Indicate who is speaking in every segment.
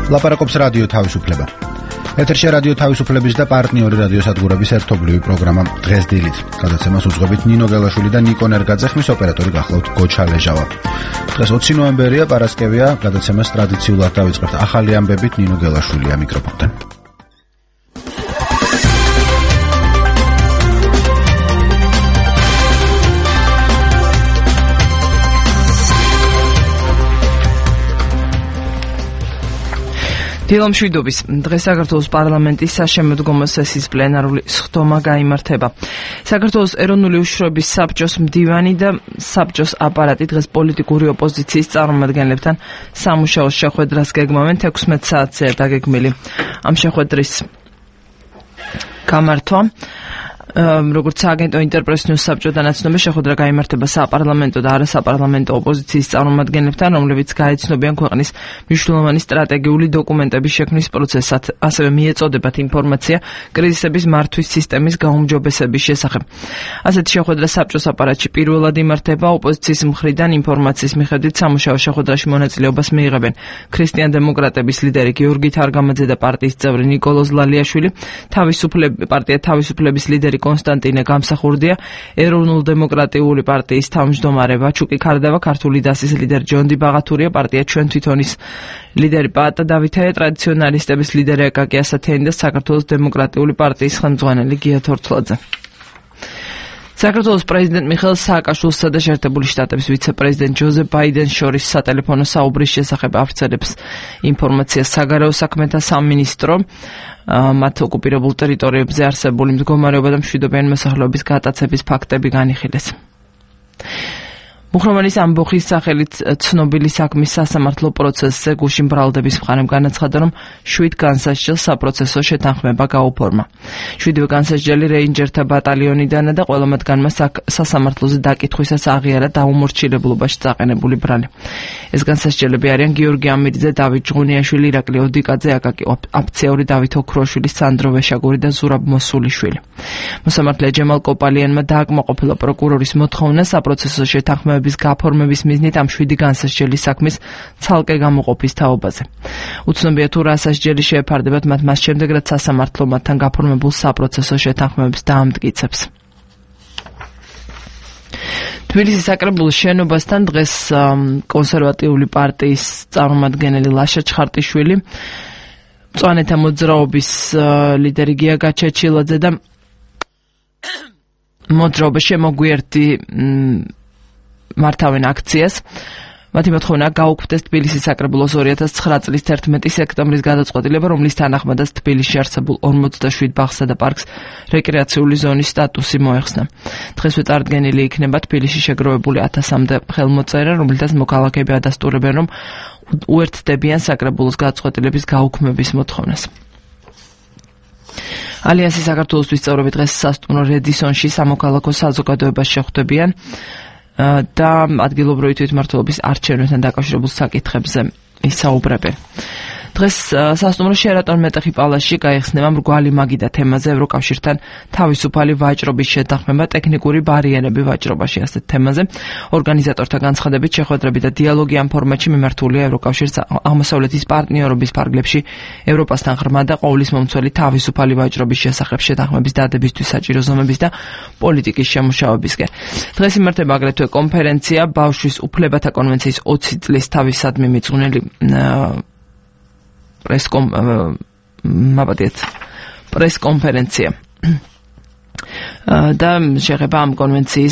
Speaker 1: ლაპარაკობს რადიო თავისუფლება. ეთერში რადიო თავისუფლების და პარტნიორი რადიოსადგურების ერთობლივი პროგრამა დღეს დილით. გადაცემას უძღვებით ნინო გელაშვილი და ნიკო ნერგაძე, ხმის ოპერატორი გახლავთ გოჩა ლეჟავა. დღეს 20 ნოემბერია, პარასკევია, გადაცემას ტრადიციულად დავიწყებთ ახალი ამბებით ნინო გელაშვილია მიკროფონთან.
Speaker 2: დილამშვიდობის დღეს საქართველოს პარლამენტის საშემოდგომო სესიის პლენარული სხდომა გაიმართება. საქართველოს ეროვნული უშუალობის საბჭოს მდივანი და საბჭოს აპარატი დღეს პოლიტიკური ოპოზიციის წარმომადგენლებთან სამუშაოს შეხვედრას გეგმავენ 16 საათზე დაგეგმილი. ამ შეხვედრის გამართვა როგორც სააგენტო ინტერპრესნიუს საბჭოთან აცნობა შეხვედრა გაიმართება საპარლამენტო და არასაპარლამენტო ოპოზიციის წარმომადგენლებთან, რომლებიც გაეცნობიან ქვეყნის მნიშვნელოვანი სტრატეგიული დოკუმენტების შექმნის პროცესად, ასევე მიეწოდებათ ინფორმაცია კრიზისების მართვის სისტემის გაუმჯობესების შესახებ. ასეთი შეხვედრა საბჭოს აპარატში პირველად იმართება. ოპოზიციის მხრიდან ინფორმაციის მიხედვით სამუშაო შეხვედრაში მონაწილეობას მიიღებენ ქრისტიან-დემოკრატების ლიდერი გიორგი თარგამაძე და პარტიის წევრი ნიკოლოზ ლალიაშვილი, პარტია თავისუფლების ლიდერი კონსტანტინე გამსახურდია, ეროვნულ-დემოკრატიული პარტიის თავმჯდომარე ვაჩუკი ქარდავა, ქართული დასის ლიდერი ჯონდი ბაღათურია, პარტია ჩვენ თვითონის ლიდერი პაატა დავითაია, ტრადიციონალისტების ლიდერი აკაკი ასათიანი და საქართველოს დემოკრატიული პარტიის ხელმძღვანელი გია თორთლაძე. საქართველოს პრეზიდენტ მიხეილ სააკაშვილსა და შეერთებული შტატების ვიცე-პრეზიდენტ ჯოზეფ ბაიდენს შორის სატელეფონო საუბრის შესახებ ავრცელებს ინფორმაციას საგარეო საქმეთა სამინისტრო. მათ ოკუპირებულ ტერიტორიებზე არსებული მდგომარეობა და მშვიდობიანი მოსახლეობის გატაცების ფაქტები განიხილეს. მუხროვანის ამბოხის სახელით ცნობილი საქმის სასამართლო პროცესზე გუშინ ბრალდების მხარემ განაცხადა, რომ 7 განსასჯელს საპროცესო შეთანხმება გაუფორმა. 7 განსასჯელი რეინჯერთა ბატალიონიდანაა და ყველა მათგანმა სასამართლოზე დაკითხვისას აღიარა დაუმორჩილებლობაში წაყენებული ბრალი. ეს განსასჯელები არიან გიორგი ამირიძე, დავით ჟღუნიაშვილი, ირაკლი ოდიკაძე, აკაკი აფციური, დავით ოქროშვილი, სანდრო ვეშაგური და ზურაბ მოსულიშვილი. მოსამართლე ჯემალ კოპალიანმა დააკმაყოფილა პროკურორის მოთხოვნა საპროცესო შეთანხმების გაფორმების მიზნით ამ 7 განსასჯელის საქმის ცალკე გამოყოფის თაობაზე. უცნობია თუ რა სასჯელი შეეფარდებათ მათ მას შემდეგ, რაც სასამართლო მათთან გაფორმებულ საპროცესო შეთანხმებებს დაამტკიცებს. თბილისის საკრებულოს შენობასთან დღეს კონსერვატიული პარტიის წარმომადგენელი ლაშა ჩხარტიშვილი, მწვანეთა მოძრაობის ლიდერი გია გაჩეჩილაძე და მოძრაობა შემოგვიერთდი მართავენ აქციას. მათი მოთხოვნაა გაუქმდეს თბილისის საკრებულოს 2009 წლის 11 სექტემბრის გადაწყვეტილება, რომლის თანახმადაც თბილისში არსებულ 47 ბაღსა და პარკს რეკრეაციული ზონის სტატუსი მოეხსნა. დღესვე წარდგენილი იქნება თბილისში შეგროვებული 1000-მდე ხელმოწერა, რომელთაც მოქალაქეები ადასტურებენ, რომ უერთდებიან საკრებულოს გადაწყვეტილების გაუქმების მოთხოვნას. ალიანსის საქართველოსთვის წევრები დღეს სასტუმრო რედისონში სამოქალაქო საზოგადოებას შეხვდებიან და ადგილობრივი თვითმმართველობის არჩევნებთან დაკავშირებულ საკითხებზე ისაუბრებენ. დღეს სასტუმრო შერატონ მეტეხი პალასში გაიხსნება მრგვალი მაგიდა თემაზე ევროკავშირთან თავისუფალი ვაჭრობის შეთანხმება, ტექნიკური ბარიერები ვაჭრობაში ასეთ თემაზე. ორგანიზატორთა განცხადებით შეხვედრები და დიალოგი ამ ფორმატში მიმართულია ევროკავშირის აღმოსავლეთის პარტნიორობის ფარგლებში ევროპასთან ღრმა და ყოვლის მომცველი თავისუფალი ვაჭრობის შესახებ შეთანხმების დადებისთვის საჭირო ზომების და პოლიტიკის შემუშავებისკენ. დღეს იმართება აგრეთვე კონფერენცია ბავშვის უფლებათა კონვენციის 20 წლის თავისადმი მიძღვნილი პრესკონფერენცია და შეეხება ამ კონვენციის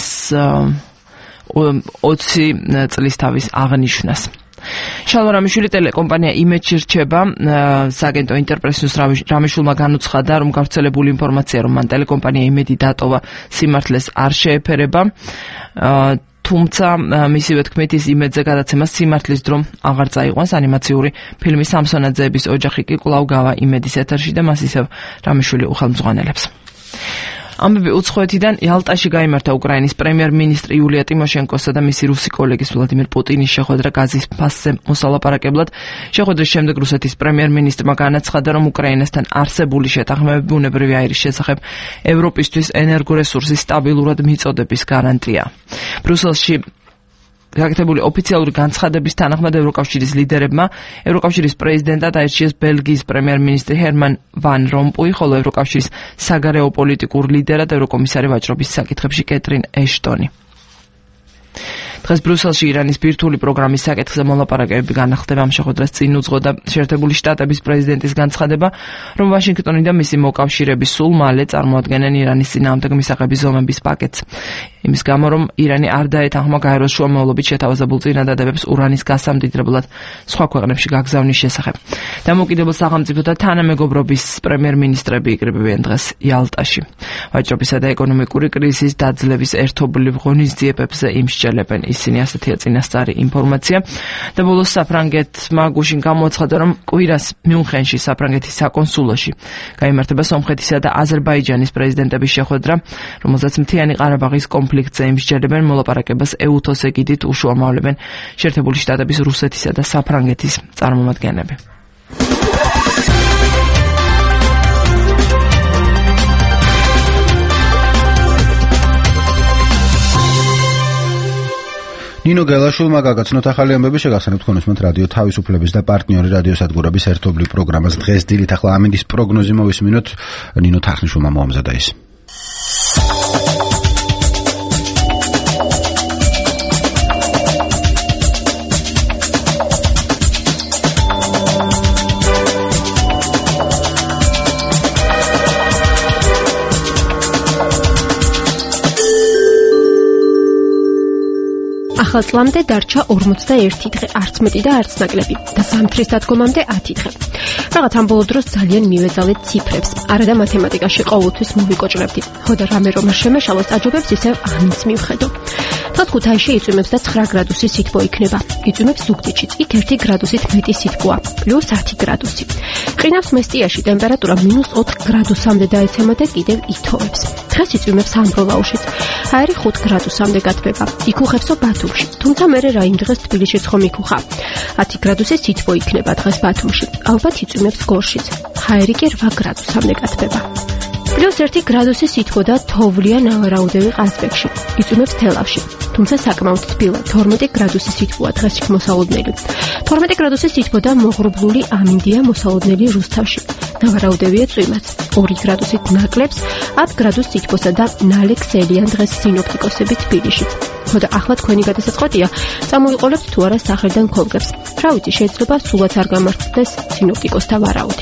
Speaker 2: 20 წლის თავის აღნიშვნას. შალვა რამიშვილი ტელეკომპანია იმედში რჩება. სააგენტო ინტერპრესნიუს რამიშვილმა განუცხადა, რომ გავრცელებული ინფორმაცია, რომ მან ტელეკომპანია იმედი დატოვა, სიმართლეს არ შეეფერება. თუმცა მისივე თქმით ის იმედზე გადაცემას სიმართლის დრო აღარ წაიყვანს. ანიმაციური ფილმი სამსონაძეების ოჯახი კი კვლავ გავა იმედის ეთერში და მას ისევ რამიშვილი უხელმძღვანელებს. ამბები უცხოეთიდან იალტაში გაიმართა უკრაინის პრემიერ-მინისტრი იულია ტიმოშენკოსა და მისი რუსი კოლეგის ვლადიმირ პუტინის შეხვედრა გაზის ფასზე მოსალაპარაკებლად. შეხვედრის შემდეგ რუსეთის პრემიერ-მინისტრმა განაცხადა, რომ უკრაინასთან არსებული შეთანხმებები ბუნებრივი აირის შესახებ ევროპისთვის ენერგორესურსის სტაბილურად მიწოდების გარანტია. ბრიუსელში გაკეთებული ოფიციალური განცხადების თანახმად ევროკავშირის ლიდერებმა ევროკავშირის პრეზიდენტად აირჩიეს ბელგიის პრემიერ-მინისტრი ჰერმან ვან რომპუი, ხოლო ევროკავშირის საგარეო პოლიტიკურ ლიდერად ევროკომისარი ვაჭრობის საკითხებში კეტრინ ეშტონი. დღეს ბრიუსელში ირანის ბირთვული პროგრამის საკითხზე მოლაპარაკებები განახლდება. ამ შეხვედრას წინ უძღოდა შეერთებული შტატების პრეზიდენტის განცხადება, რომ ვაშინგტონი და მისი მოკავშირეები სულ მალე წარმოადგენენ ირანის წინააღმდეგ მისაღები ზომების პაკეტს. იმის გამო, რომ ირანი არ დაეთანხმა გაეროს შუამავლობით შეთავაზებულ წინადადებებს ურანის გასამდიდრებლად სხვა ქვეყნებში გაგზავნის შესახებ. დამოუკიდებელ სახელმწიფოთა თანამეგობრობის პრემიერ-მინისტრები იკრიბებიან დღეს იალტაში. ვაჭრობისა და ეკონომიკური კრიზისის დაძლევის ერთობლივ ღონისძიებებზე იმსჯელებენ. ისინი ასეთია წინასწარი ინფორმაცია და ბოლოს საფრანგეთმა გუშინ გამოაცხადა, რომ კვირას მიუნხენში საფრანგეთის საკონსულოში გაიმართება სომხეთისა და აზერბაიჯანის პრეზიდენტების შეხვედრა, რომელზეც მთიანი ყარაბაღის კონფლიქტზე იმსჯელებენ, მოლაპარაკებას ეუთოს ეგიდით უშუამავლებენ შეერთებული შტატების, რუსეთისა და საფრანგეთის წარმომადგენლები. ნინო გელაშვილმა გაგაცნოთ ახალი ამბები, შეგახსენებთ ხონისმოთ რადიო თავისუფლების და პარტნიორი რადიოსადგურების ერთობლივ პროგრამას დღეს დილით. ახლა ამინდის პროგნოზი მოვისმინოთ, ნინო თახნიშვილმა მოამზადა ის.
Speaker 3: ახალ წლამდე დარჩა 41 დღე, არც მეტი და არც ნაკლები და ზამთრის დადგომამდე 10 დღე. რაღაც ამ ბოლო დროს ძალიან მივეძალეთ ციფრებს. არა და მათემატიკაში ყოველთვის მოვიკოჭრებდი. ხო და რამე რომ არ შემეშალოს აჯობებს, ისევ ამინს მივხედო. დღეს ქუთაისში იწვიმებს და 9 გრადუსი სითბო იქნება. იწვიმებს ზუგდიდშიც, იქ 1 გრადუსით მეტი სითბოა, პლუს 10 გრადუსი. ყინავს მესტიაში ტემპერატურა -4 გრადუსამდე დაეცემა და კიდევ ითოვებს. დღეს იწვიმებს ამბროლაუშიც. აერი 5 გრადუსამდე გათბება. იქუხებსო ბათუმში. თუმცა მერე რა იმ დღეს თბილისშიც ხომ იქუხა. 10 გრადუსი სითბო იქნება დღეს ბათუმში. ალბათ იწვიმებს გორშიც. ჰაერი კი 8 გრადუსამდე გათბება. პლუს 1 გრადუსი სითბო და თოვლია ნავარაუდევი ყაზბეგში. იწვიმებს თელავში. თუმცა საკმაოდ თბილა, 12 გრადუსი სითბოა დღეს იქ მოსალოდნელი. 12 გრადუსი სითბო და მოღრუბლული ამინდია მოსალოდნელი რუსთავში. ნავარაუდევია წვიმაც. 2 გრადუსით ნაკლებს, 10 გრადუს სითბოსა და ნალექსელიან დღეს სინოპტიკოსები თბილისში. ხო და ახლა თქვენი გადასაწყვეტია, წამოიყოლებთ თუ არა სახელიდან ქოლგებს. რა ვიცი, შეიძლება სულაც არ გამართდეს სინოპტიკოსთა ვარაუდი.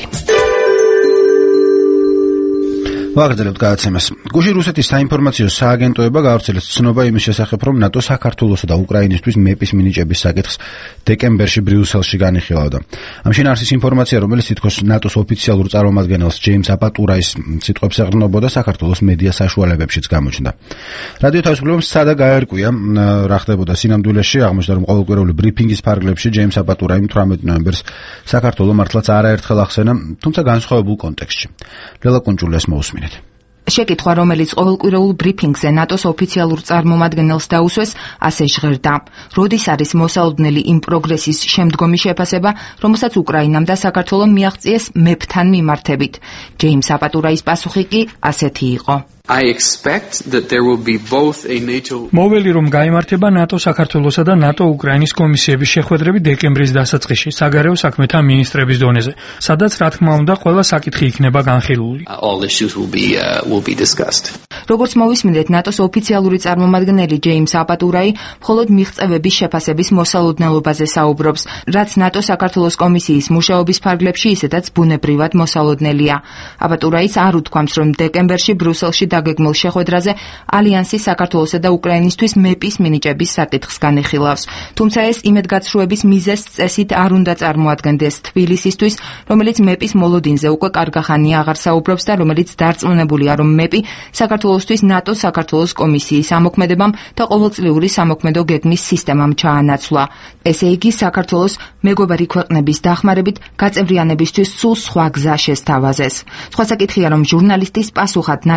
Speaker 1: ვაგრძელებთ გადაცემას. გუშინ რუსეთის საინფორმაციო სააგენტოება გავრცელებს ცნობა იმის შესახებ, რომ ნატო საქართველოსა და უკრაინისთვის მეპის მინიჭების საკითხს დეკემბერში ბრიუსელში განიხილავდა. ამ შინაარსის ინფორმაცია, რომელიც თითქოს ნატოს ოფიციალურ წარმომადგენელს ჯეიმს აპატურაის სიტყვებს ეყრდნობოდა, საქართველოს მედია საშუალებებშიც გამოჩნდა. რადიო თავისუფლებამ სცადა გაერკვია, რა ხდებოდა სინამდვილეში. აღმოჩნდა, რომ ყოველკვირეული ბრიფინგის ფარგლებში ჯეიმს აპატურაიმ 18 ნოემბერს საქართველოს მართლაც არაერთხელ ახსენა, თუმცა განსხვავებულ კონტექსტში. ლელა კუნჭულიას მოусმინეთ.
Speaker 4: შეკითხვა, რომელიც ყოველკვირეულ ბრიფინგზე ნატოს ოფიციალურ წარმომადგენელს დაუსვეს, ასე ჟღერდა. როდის არის მოსალოდნელი იმ პროგრესის შემდგომი შეფასება, რომელსაც უკრაინამ და საქართველომ მიაღწიეს მეფთან მიმართებით? ჯეიმს აპატურაის პასუხი კი ასეთი იყო.
Speaker 5: მოველი რომ გაიმართება ნატო საქართველოსა და ნატო უკრაინის კომისიების შეხვედრები დეკემბრის დასაწყისში საგარეო საქმეთა მინისტრების დონეზე, სადაც რა თქმა უნდა ყველა საკითხი იქნება განხილული.
Speaker 4: როგორც მოვისმინეთ, ნატოს ოფიციალური წარმომადგენელი ჯეიმს აპატურაი მხოლოდ მიღწევების შეფასების მოსალოდნელობაზე საუბრობს, რაც ნატო საქართველოს კომისიის მუშაობის ფარგლებში ისედაც ბუნებრივად მოსალოდნელია. აპატურაიც არ უთქვამს, რომ დეკემბერში ბრიუსელში დაგეგმილ შეხვედრაზე ალიანსი საქართველოსა და უკრაინისთვის მეპის მინიჭების საკითხს განიხილავს. თუმცა ეს იმედგაცრუების მიზეზს წესით არ უნდა წარმოადგენდეს თბილისისთვის, რომელიც მეპის მოლოდინზე უკვე კარგახანია აღარ საუბრობს და რომელიც დარწმუნებულია, რომ მეპი საქართველოსთვის ნატოს საქართველოს კომისიის ამოქმედებამ და ყოველწლიური სამოქმედო გეგმის სისტემამ ჩაანაცვლა. ესე იგი, საქართველოს მეგობარი ქვეყნების დახმარებით გაწევრიანებისთვის სულ სხვა გზა შესთავაზეს. სხვა საკითხია, რომ ჟურნალისტის პასუხად ნატოს ოფიციალურ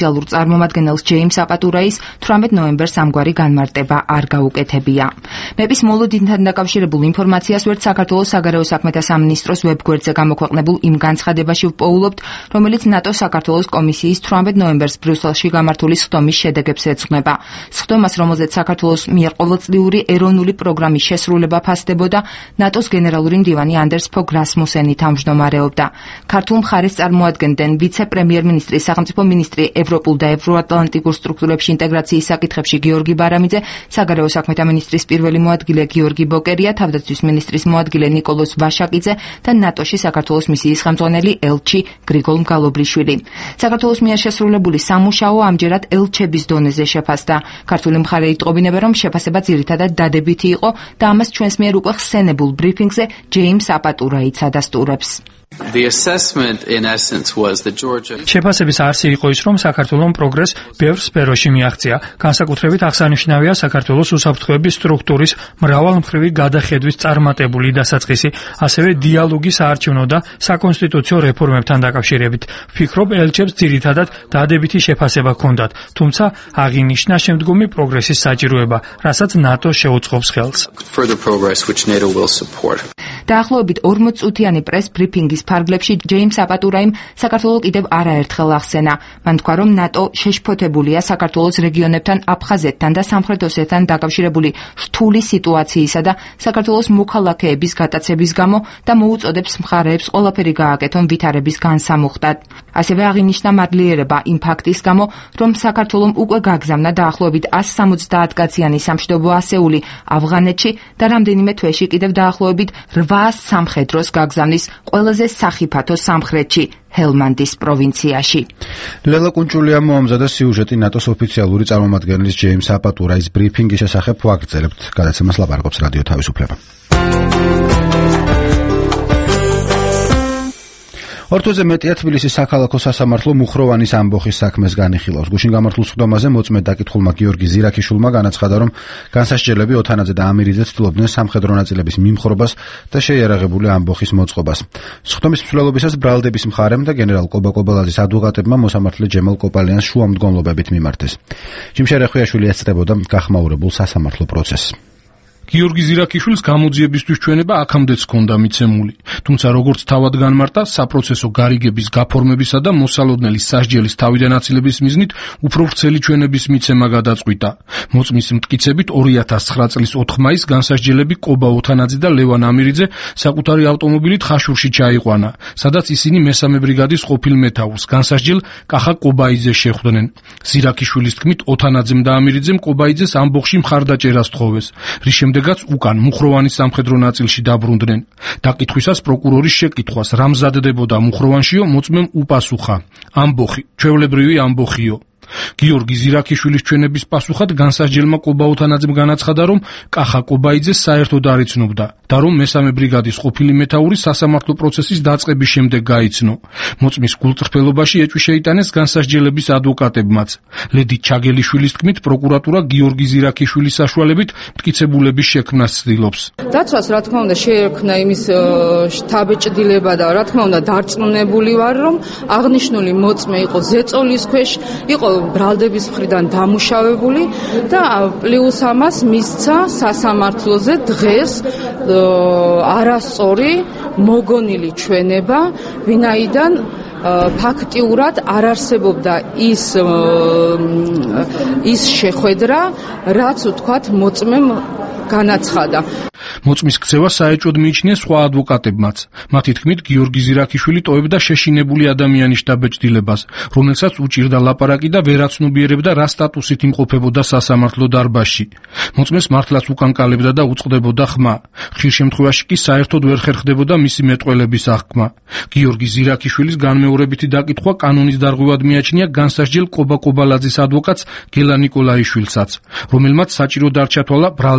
Speaker 4: ოფიციალურ წარმომადგენელს ჯეიმს აპატურაის 18 ნოემბერს ამგვარი განმარტება არ გაუკეთებია. მეპის მოლოდინთან დაკავშირებულ ინფორმაციას ვერც საქართველოს საგარეო საქმეთა სამინისტროს ვებგვერდზე გამოქვეყნებულ იმ განცხადებაში ვპოულობთ, რომელიც ნატო საქართველოს კომისიის 18 ნოემბერს ბრიუსელში გამართული სხდომის შედეგებს ეძღვნება. სხდომას, რომელზეც საქართველოს მიერ ყოველწლიური ეროვნული პროგრამის შესრულება ფასდებოდა, ნატოს გენერალური მდივანი ანდერს ფოგ რასმუსენი თავმჯდომარეობდა. ქართულ მხარეს წარმოადგენდნენ ვიცე-პრემიერ-მინისტრი, სახელმწიფო მინისტრი ევროპულ და ევროატლანტიკურ სტრუქტურებში ინტეგრაციის საკითხებში გიორგი ბარამიძე, საგარეო საქმეთა მინისტრის პირველი მოადგილე გიორგი ბოკერია, თავდაცვის მინისტრის მოადგილე ნიკოლოზ ვაშაკიძე და ნატოში საქართველოს მისიის ხელმძღვანელი ელჩი გრიგოლ მგალობრიშვილი. საქართველოს მიერ შესრულებული სამუშაო ამჯერად ელჩების დონეზე შეფასდა. ქართული მხარე იტყობინება, რომ შეფასება ძირითადად დადებითი იყო და ამას ჩვენს მიერ უკვე ხსენებულ ბრიფინგზე ჯეიმს აპატურაიც ადასტურებს.
Speaker 6: The assessment in essence was that Georgia
Speaker 5: შეფასების არსი იყო ის, რომ საქართველოს პროგრესს ბევრ სფეროში მიაღწია. განსაკუთრებით აღსანიშნავია საქართველოს უსაფრთხოების სტრუქტურის მრავალმხრივი გადახედვის წარმატებული დასაწყისი, ასევე დიალოგის საარჩევნო და საკონსტიტუციო რეფორმებთან დაკავშირებით. ვფიქრობ, ელჩებს ძირითადად დადებითი შეფასება ჰქონდათ, თუმცა აღინიშნა შემდგომი პროგრესის საჭიროება, რასაც ნატო შეუწყობს ხელს.
Speaker 6: further progress which NATO will support.
Speaker 4: დაახლოებით 40 წუთიანი პრეს ბრიფინგის ფარგლებში ჯეიმს აპატურაიმ საქართველოს კიდევ არაერთხელ ახსენა. მან თქვა, რომ ნატო შეშფოთებულია საქართველოს რეგიონებთან, აფხაზეთთან და სამხრეთ ოსეთთან დაკავშირებული რთული სიტუაციისა და საქართველოს მოქალაქეების გატაცების გამო და მოუწოდებს მხარეებს ყველაფერი გააკეთონ ვითარების განსამუხტად. ასევე აღინიშნა მადლიერება იმ ფაქტის გამო, რომ საქართველოს უკვე გაგზავნა დაახლოებით 170 კაციანი სამშვიდობო ასეული ავღანეთში და რამდენიმე თვეში კიდევ დაახლოებით 800 სამხედროს გაგზავნის ყველაზე სახიფათო სამხრეთში, ჰელმანდის პროვინციაში.
Speaker 1: ლელა კუნჭულია მოამზადა სიუჟეტი ნატოს ოფიციალური წარმომადგენლის ჯეიმს აპატურაის ბრიფინგის შესახებ ვაგრძელებთ. გადაცემას ლაპარაკობს რადიო თავისუფლება. ორთვეზე მეტია თბილისის საქალაქო სასამართლო მუხროვანის ამბოხის საქმეს განიხილავს. გუშინ გამართულ სხდომაზე მოწმე დაკითხულმა გიორგი ზირაქიშვილმა განაცხადა, რომ განსასჯელები ოთანაძე და ამირიძე ცდილობდნენ სამხედრო ნაწილების მიმხრობას და შეიარაღებული ამბოხის მოწყობას. სხდომის მსვლელობისას ბრალდების მხარემ და გენერალ კობა-კობალაძის ადვოკატებმა მოსამართლე ჯემალ კოპალიანს შუამდგომლობებით მიმართეს. ჯიმშარ ეხვიაშვილი ეწდებოდა გახმაურებულ სასამართლო პროცესს.
Speaker 7: გიორგი ზირაქიშვილის გამოძიებისთვის ჩვენება აქამდეც ჰქონდა მიცემული, თუმცა როგორც თავად განმარტა, საპროცესო გარიგების გაფორმებისა და მოსალოდნელი სასჯელის თავიდან აცილების მიზნით უფრო ვრცელი ჩვენების მიცემა გადაწყვიტა. მოწმის მტკიცებით 2009 წლის 4 მაისს განსასჯელები კობა ოთანაძე და ლევან ამირიძე საკუთარი ავტომობილით ხაშურში ჩაიყვანა, სადაც ისინი მესამე ბრიგადის ყოფილ მეთაურს განსასჯელ კახა კობაიძეს შეხვდნენ. ზირაქიშვილის თქმით, ოთანაძემ და ამირიძემ კობაიძეს ამბოხში მხარდაჭერას თხოვეს, რის შემდეგაც უკან მუხროვანის სამხედრო ნაწილში დაბრუნდნენ. დაკითხვისას პროკურორის შეკითხვას რა მზადდებოდა მუხროვანშიო, მოწმემ უპასუხა: ამბოხი, ჩვეულებრივი ამბოხიო. გიორგი ზირაქიშვილის ჩვენების პასუხად განსასჯელმა კობა ოთანაძემ განაცხადა, რომ კახა კობაიძეს საერთოდ არ იცნობდა და რომ მესამე ბრიგადის ყოფილი მეთაური სასამართლო პროცესის დაწყების შემდეგ გაიცნო. მოწმის გულწრფელობაში ეჭვი შეიტანეს განსასჯელების ადვოკატებმაც. ლედი ჩაგელიშვილის თქმით, პროკურატურა გიორგი ზირაქიშვილის საშუალებით მტკიცებულების შექმნას ცდილობს.
Speaker 8: დაცვას რა თქმა უნდა შეექმნა იმის შთაბეჭდილება და რა თქმა უნდა დარწმუნებული ვარ, რომ აღნიშნული მოწმე იყო ზეწოლის ქვეშ, იყო ბრალდების მხრიდან დამუშავებული და პლუს ამას მისცა სასამართლოზე დღეს არასწორი მოგონილი ჩვენება, ვინაიდან ფაქტიურად არ არსებობდა ის შეხვედრა, რაც ვთქვათ მოწმემ განაცხადა.
Speaker 7: მოწმის ქცევა საეჭვოდ მიიჩნია სხვა ადვოკატებმაც. მათი თქმით, გიორგი ზირაქიშვილი ტოვებდა შეშინებული ადამიანის შთაბეჭდილებას, რომელსაც უჭირდა ლაპარაკი და ვერაცნობიერებდა რა სტატუსით იმყოფებოდა სასამართლო დარბაზში. მოწმეს მართლაც უკანკალებდა და უწყდებოდა ხმა. ხშირ შემთხვევაში კი საერთოდ ვერ ხერხდებოდა მისი მეტყველების აღქმა. გიორგი ზირაქიშვილის განმეორებითი დაკითხვა კანონის დარღვევად მიაჩნია განსასჯელ კობა-კობალაძის ადვოკატს გელა ნიკოლაიშვილსაც, რომელმაც საჭირო დარჩა თვალა ბრალდების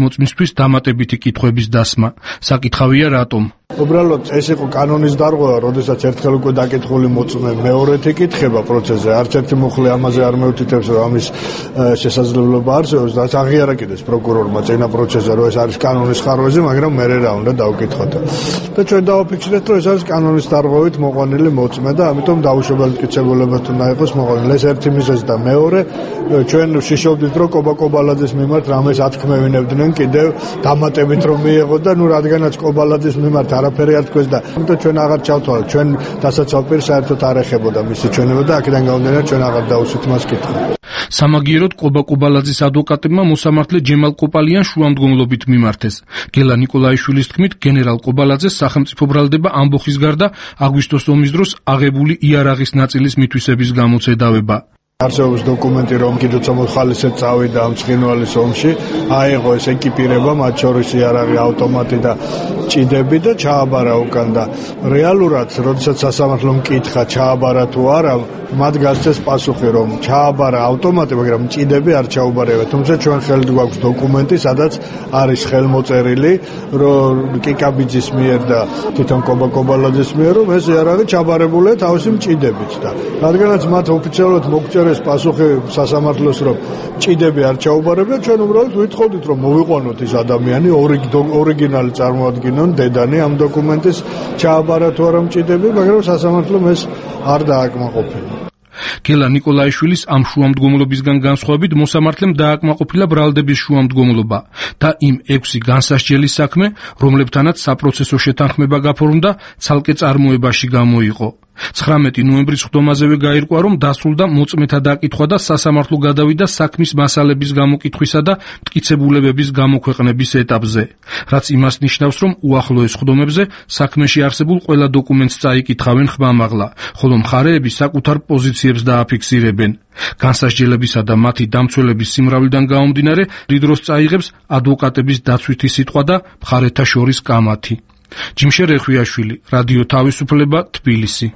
Speaker 7: გადამოწმისთვის დამატებითი კითხვების დასმა. საკითხავია რატომ?
Speaker 9: უბრალოდ ეს იყო კანონის დარღვევა, როდესაც ერთხელ უკვე დაკითხული მოწმე მეორედ იკითხება პროცესზე, არც ერთი მუხლი ამაზე არ მეუთითებს, რომ ამის შესაძლებლობა არსებობს და აღიარა კიდეც პროკურორმა წინა პროცესზე, რომ ეს არის კანონის ხარვეზე, მაგრამ მერე რა უნდა დავკითხოთ. და ჩვენ დავაფიქსირეთ, რომ ეს არის კანონის დარღვევით მოყვანილი მოწმე და ამიტომ დაუშვებელ მტკიცებულებად უნდა იყოს მოყვანილი. ეს ერთი მიზეზი და მეორე, ჩვენ ვშიშობდით, რომ კობალაძის მიმართ რამეს ათქმევინებდნენ კიდევ დამატებით რომ მიიღო და რადგანაც კობალაძის მიმართ არაფერი არ თქვეს და ამიტომ ჩვენ აღარ ჩავთვალეთ, ჩვენ დასაცავ პირს საერთოდ არ ეხებოდა მისი ჩვენება და აქედან გამომდინარე ჩვენ აღარ დაუსვით მას კითხვა.
Speaker 7: სამაგიეროდ კობალაძის ადვოკატებმა მოსამართლე ჯემალ კოპალიან შუამდგომლობით მიმართეს. გელა ნიკოლაიშვილის თქმით, გენერალ კობალაძეს სახელმწიფო ბრალდება ამბოხის გარდა აგვისტოს ომის დროს აღებული იარაღის ნაწილის მითვისების გამოც ედავება.
Speaker 9: არსებობს დოკუმენტი, რომ კიდევ მოხალისე წავიდა ამ ცხინვალის ომში, აიღო ეს ეკიპირება, მათ შორის იარაღი, ავტომატი და ჭიდები და ჩააბარა უკან და რეალურად, როდესაც სასამართლომ მკითხა ჩააბარა თუ არა, მათ გასცეს პასუხი, რომ ჩააბარა ავტომატი, მაგრამ ჭიდები არ ჩაუბარება. თუმცა ჩვენ ხელთ გვაქვს დოკუმენტი, სადაც არის ხელმოწერილი, რომ კიკაბიძის მიერ და თვითონ კობალაძის მიერ, რომ ეს იარაღი ჩაბარებულია თავისი ჭიდებით და რადგანაც მათ ოფიციალურად მოგწერეს პასუხი სასამართლოს, რომ ჭიდები არ ჩაუბარებია, ჩვენ უბრალოდ ვითხოვდით, რომ მოვიყვანოთ ის ადამიანი, ორიგინალი წარმოადგინონ დედანი ამ დოკუმენტის ჩააბარა თუ არა ჭიდები, მაგრამ სასამართლომ ეს არ დააკმაყოფილა.
Speaker 7: გელა ნიკოლაიშვილის ამ შუამდგომლობისგან განსხვავებით მოსამართლემ დააკმაყოფილა ბრალდების შუამდგომლობა და იმ 6 განსასჯელის საქმე, რომლებთანაც საპროცესო შეთანხმება გაფორმდა, ცალკე წარმოებაში გამოიყო. 19 ნოემბრის ხდომაზევე გაირკვა, რომ დასრულდა მოწმეთა დაკითხვა და სასამართლო გადავიდა საქმის მასალების გამოკითხვისა და მტკიცებულებების გამოქვეყნების ეტაპზე, რაც იმას ნიშნავს, რომ უახლოეს ხდომებზე საქმეში არსებულ ყველა დოკუმენტს წაიკითხავენ ხმამაღლა, ხოლო მხარეები საკუთარ პოზიციებს დააფიქსირებენ. განსასჯელებისა და მათი დამცველების სიმრავლიდან გამომდინარე, დიდ დროს წაიღებს ადვოკატების დაცვითი სიტყვა და მხარეთა შორის კამათი. ჯიმშერ ეხვიაშვილი, რადიო თავისუფლება, თბილისი.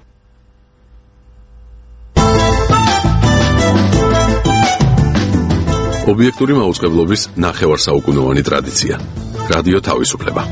Speaker 10: ობიექტური მაუწყებლობის ნახევარსაუკუნოვანი ტრადიცია. რადიო თავისუფლება.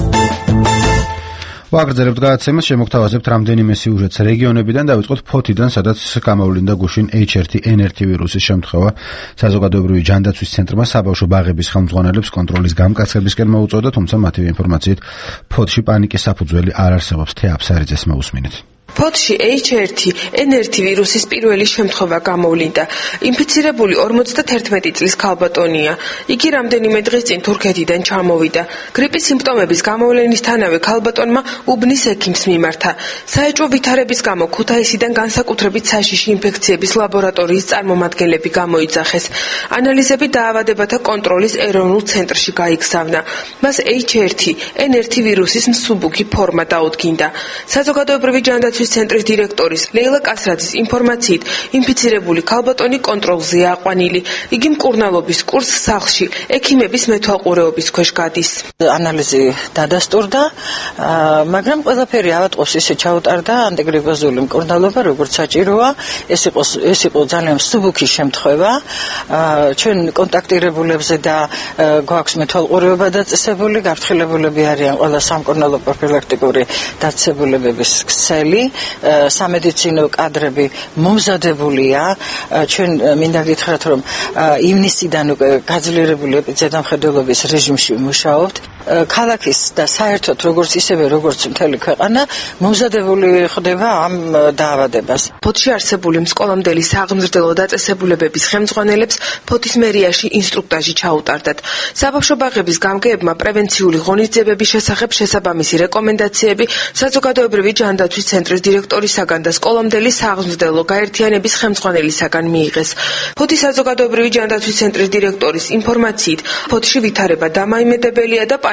Speaker 1: ვაგრძელებთ გადაცემას, შემოგთავაზებთ რამდენიმე სიუჟეტს რეგიონებიდან, დავიწყოთ ფოთიდან, სადაც გამოვლინდა გუშინ H1N1 ვირუსის შემთხვევა. საზოგადოებრივი ჯანდაცვის ცენტრმა საბავშვო ბაღების ხელმძღვანელებს კონტროლის გამკაცებისკენ მოუწოდა, თუმცა მათივე ინფორმაციით ფოთში პანიკის საფუძველი არ არსებობს. თეა აფსარიძეს მოусმინეთ.
Speaker 11: ფოთში H1N1 ვირუსის პირველი შემთხვევა გამოვლინდა. ინფიცირებული 51 წლის ქალბატონია. იგი რამდენიმე დღის წინ თურქეთიდან ჩამოვიდა. გრიპის სიმპტომების გამოვლენისთანავე ქალბატონმა უბნის ექიმს მიმართა. საეჭვო ვითარების გამო ქუთაისიდან განსაკუთრებით საშიში ინფექციების ლაბორატორიის წარმომადგენლები გამოიძახეს. ანალიზები დაავადებათა კონტროლის ეროვნულ ცენტრში გაიგზავნა. მას H1N1 ვირუსის მსუბუქი ფორმა დაუდგინდა. საზოგადოებრივი ჯანდაცვის ცენტრის დირექტორის ლეილა კასრაძის ინფორმაციით, ინფიცირებული ქალბატონი კონტროლზეა აყვანილი. იგი მკურნალობის კურსს სახლში ექიმების მეთვალყურეობის ქვეშ გადის.
Speaker 12: ანალიზი დადასტურდა, მაგრამ ყველაფერი ავატყობს ისე ჩაუტარდა ანტიგრიპოზული მკურნალობა, როგორც საჭიროა. ეს იყო ძალიან მსუბუქი შემთხვევა. ჩვენ კონტაქტირებულებზე და გვაქვს მეთვალყურეობა დაწესებული, გაფრთხილებულები არიან ყველა სამკურნალო პროფილაქტიკური დაწესებულებების ქსელი. სამედიცინო კადრები მომზადებულია. ჩვენ მინდა გითხრათ, რომ ივნისიდან უკვე გაძლიერებული ეპიდემიოლოგიის რეჟიმში მუშაობთ. ქალაქის და საერთოდ როგორც ისევე როგორც მთელი ქვეყანა მომზადებული ხდება ამ დაავადებას.
Speaker 11: ფოთში არსებული მსკოლამდელი საღმრძლო დაწესებულებების ხელმძღვანელებს ფოთის მერიაში ინსტრუქტაჟი ჩაუტარდათ. საბავშვო ბაღების გამგეებმა პრევენციული ღონისძიებების შესახებ შესაბამისი რეკომენდაციები საზოგადოებრივი ჯანდაცვის ცენტრის დირექტორისაგან და სკოლამდელი საღმრძლო გაერთიანების ხელმძღვანელისაგან მიიღეს. ფოთის საზოგადოებრივი ჯანდაცვის ცენტრის დირექტორის ინფორმაციით, ფოთში ვითარება დამაიმედებელია და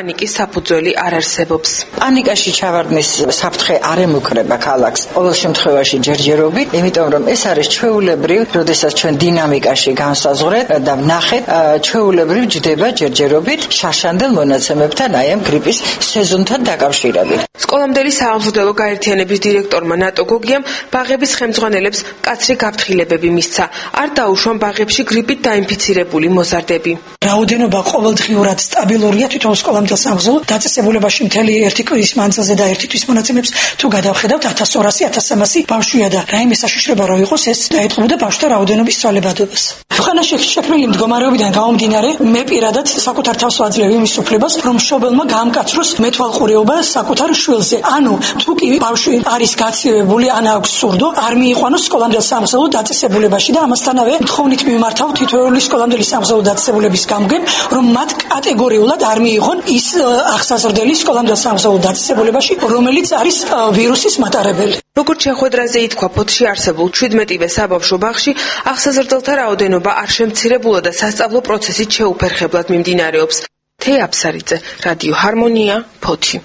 Speaker 11: პანიკის საფუძველი არ არსებობს.
Speaker 12: პანიკაში ჩავარდნის საფრთხე არ ემუქრება ქალაქს ყოველ შემთხვევაში ჯერჯერობით, იმიტომ რომ ეს არის ჩვეულებრივ, როდესაც ჩვენ დინამიკაში განსაზღვრეთ და ვნახეთ, ჩვეულებრივ ჯდება ჯერჯერობით შარშანდელ მონაცემებთან აი ამ გრიპის სეზონთან დაკავშირებით.
Speaker 11: სკოლამდელი საამზრდელო გაერთიანების დირექტორმა ნატო გოგიამ ბაღების ხელმძღვანელებს მკაცრი გაფრთხილებები მისცა. არ დაუშვან ბაღებში გრიპით დაინფიცირებული მოზარდები.
Speaker 13: რაოდენობა ყოველდღიურად სტაბილურია თვითონ სკოლამდელ სამგზელო დაწესებულებაში მთელი ერთი კვირის მანძილზე და ერთი თვის მონაცემებს თუ გადავხედავთ 1200-1300 ბავშვია და რაიმე საშიშრება რო იყოს ეს დაეთყობოდა ბავშვთა რაოდენობის ცვალებადობას. ხანაში შექმნილი მდგომარეობიდან გამომდინარე მე პირადად საკუთარ თავს ვაძლევ იმის უფლებას რომ მშობელმა გაამკაცროს მეთვალყურეობა საკუთარ შვილზე. ანუ თუ კი ბავშვი არის გაცივებული ან აქვს სურდო არ მიიყვანოს სკოლამდელ სამგზელო დაწესებულებაში და ამასთანავე თხოვნით მიმართავ თითოეული სკოლამდელი სამგზელო დაწესებულების გამგემ რომ მათ კატეგორიულად არ მიიღონ ის ახსაზრდელი სკოლამდელ სამგზელო დაწესებულებაში რომელიც არის ვირუსის მატარებელი.
Speaker 11: როგორც შეხვედრაზე ითქვა, ფოთში არსებულ 17-ვე საბავშვო ბაღში ახსაზრდელთა რაოდენობა არ შემცირებულა და სასწავლო პროცესით შეუფერხებლად მიმდინარეობს. თეა აფსარიძე, რადიო ჰარმონია, ფოთი.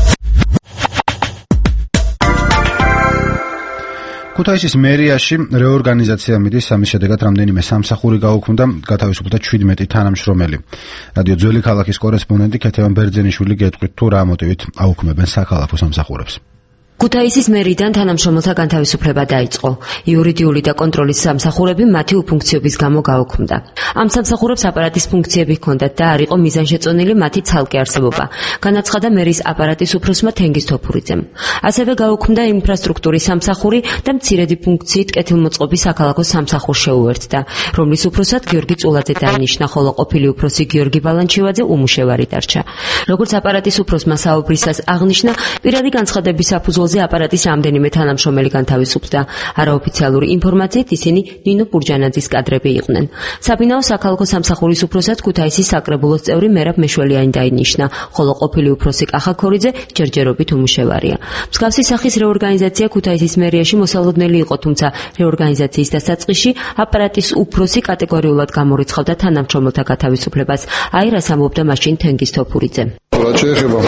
Speaker 1: ქუთაისის მერიაში რეორგანიზაცია მიდის, ამის შედეგად რამდენიმე სამსახური გაუქმდა, გათავისუფლდა 17 თანამშრომელი. რადიო ძველი ქალაქის კორესპონდენტი ქეთევან ბერძენიშვილი გეტყვით თუ რა მოტივით აუქმებენ საქალაქო სამსახურებს.
Speaker 14: ქუთაისის მერიდან თანამშრომელთა განთავისუფლება დაიწყო. იურიდიული და კონტროლის სამსახურები მათი უფუნქციობის გამო გაუქმდა. ამ სამსახურებს აპარატის ფუნქციები ჰქონდათ და არ იყო მიზანშეწონილი მათი ცალკე არსებობა. განაცხადა მერის აპარატის უფროსმა თენგიზ თოფურიძემ. ასევე გაუქმდა ინფრასტრუქტურის სამსახური და მცირედი ფუნქციით კეთილმოწყობის საქალაქო სამსახურს შეუერთდა, რომლის უფროსად გიორგი წულაძე დაინიშნა, ხოლო ყოფილი უფროსი გიორგი ბალანჩივაძე უმუშევარი დარჩა. როგორც აპარატის უფროსმა საუბრისას აღნიშნა, პირადი განცხადების საფუძველზე აპარატის რამდენიმე თანამშრომელი განთავისუფლდა. არაოფიციალური ინფორმაციით ისინი ნინო პურჯანაძის კადრები იყვნენ. საბინაო საქალაქო სამსახურის უფროსად ქუთაისის საკრებულოს წევრი მერაბ მეშველიანი დაინიშნა, ხოლო ყოფილი უფროსი კახა ქორიძე ჯერჯერობით უმუშევარია. მსგავსი სახის რეორგანიზაცია ქუთაისის მერიაში მოსალოდნელი იყო, თუმცა რეორგანიზაციის დასაწყისში აპარატის უფროსი კატეგორიულად გამორიცხავდა თანამშრომელთა გათავისუფლებას. აი რას ამბობდა მაშინ თენგიზ თოფურიძე.
Speaker 15: რაც შეეხება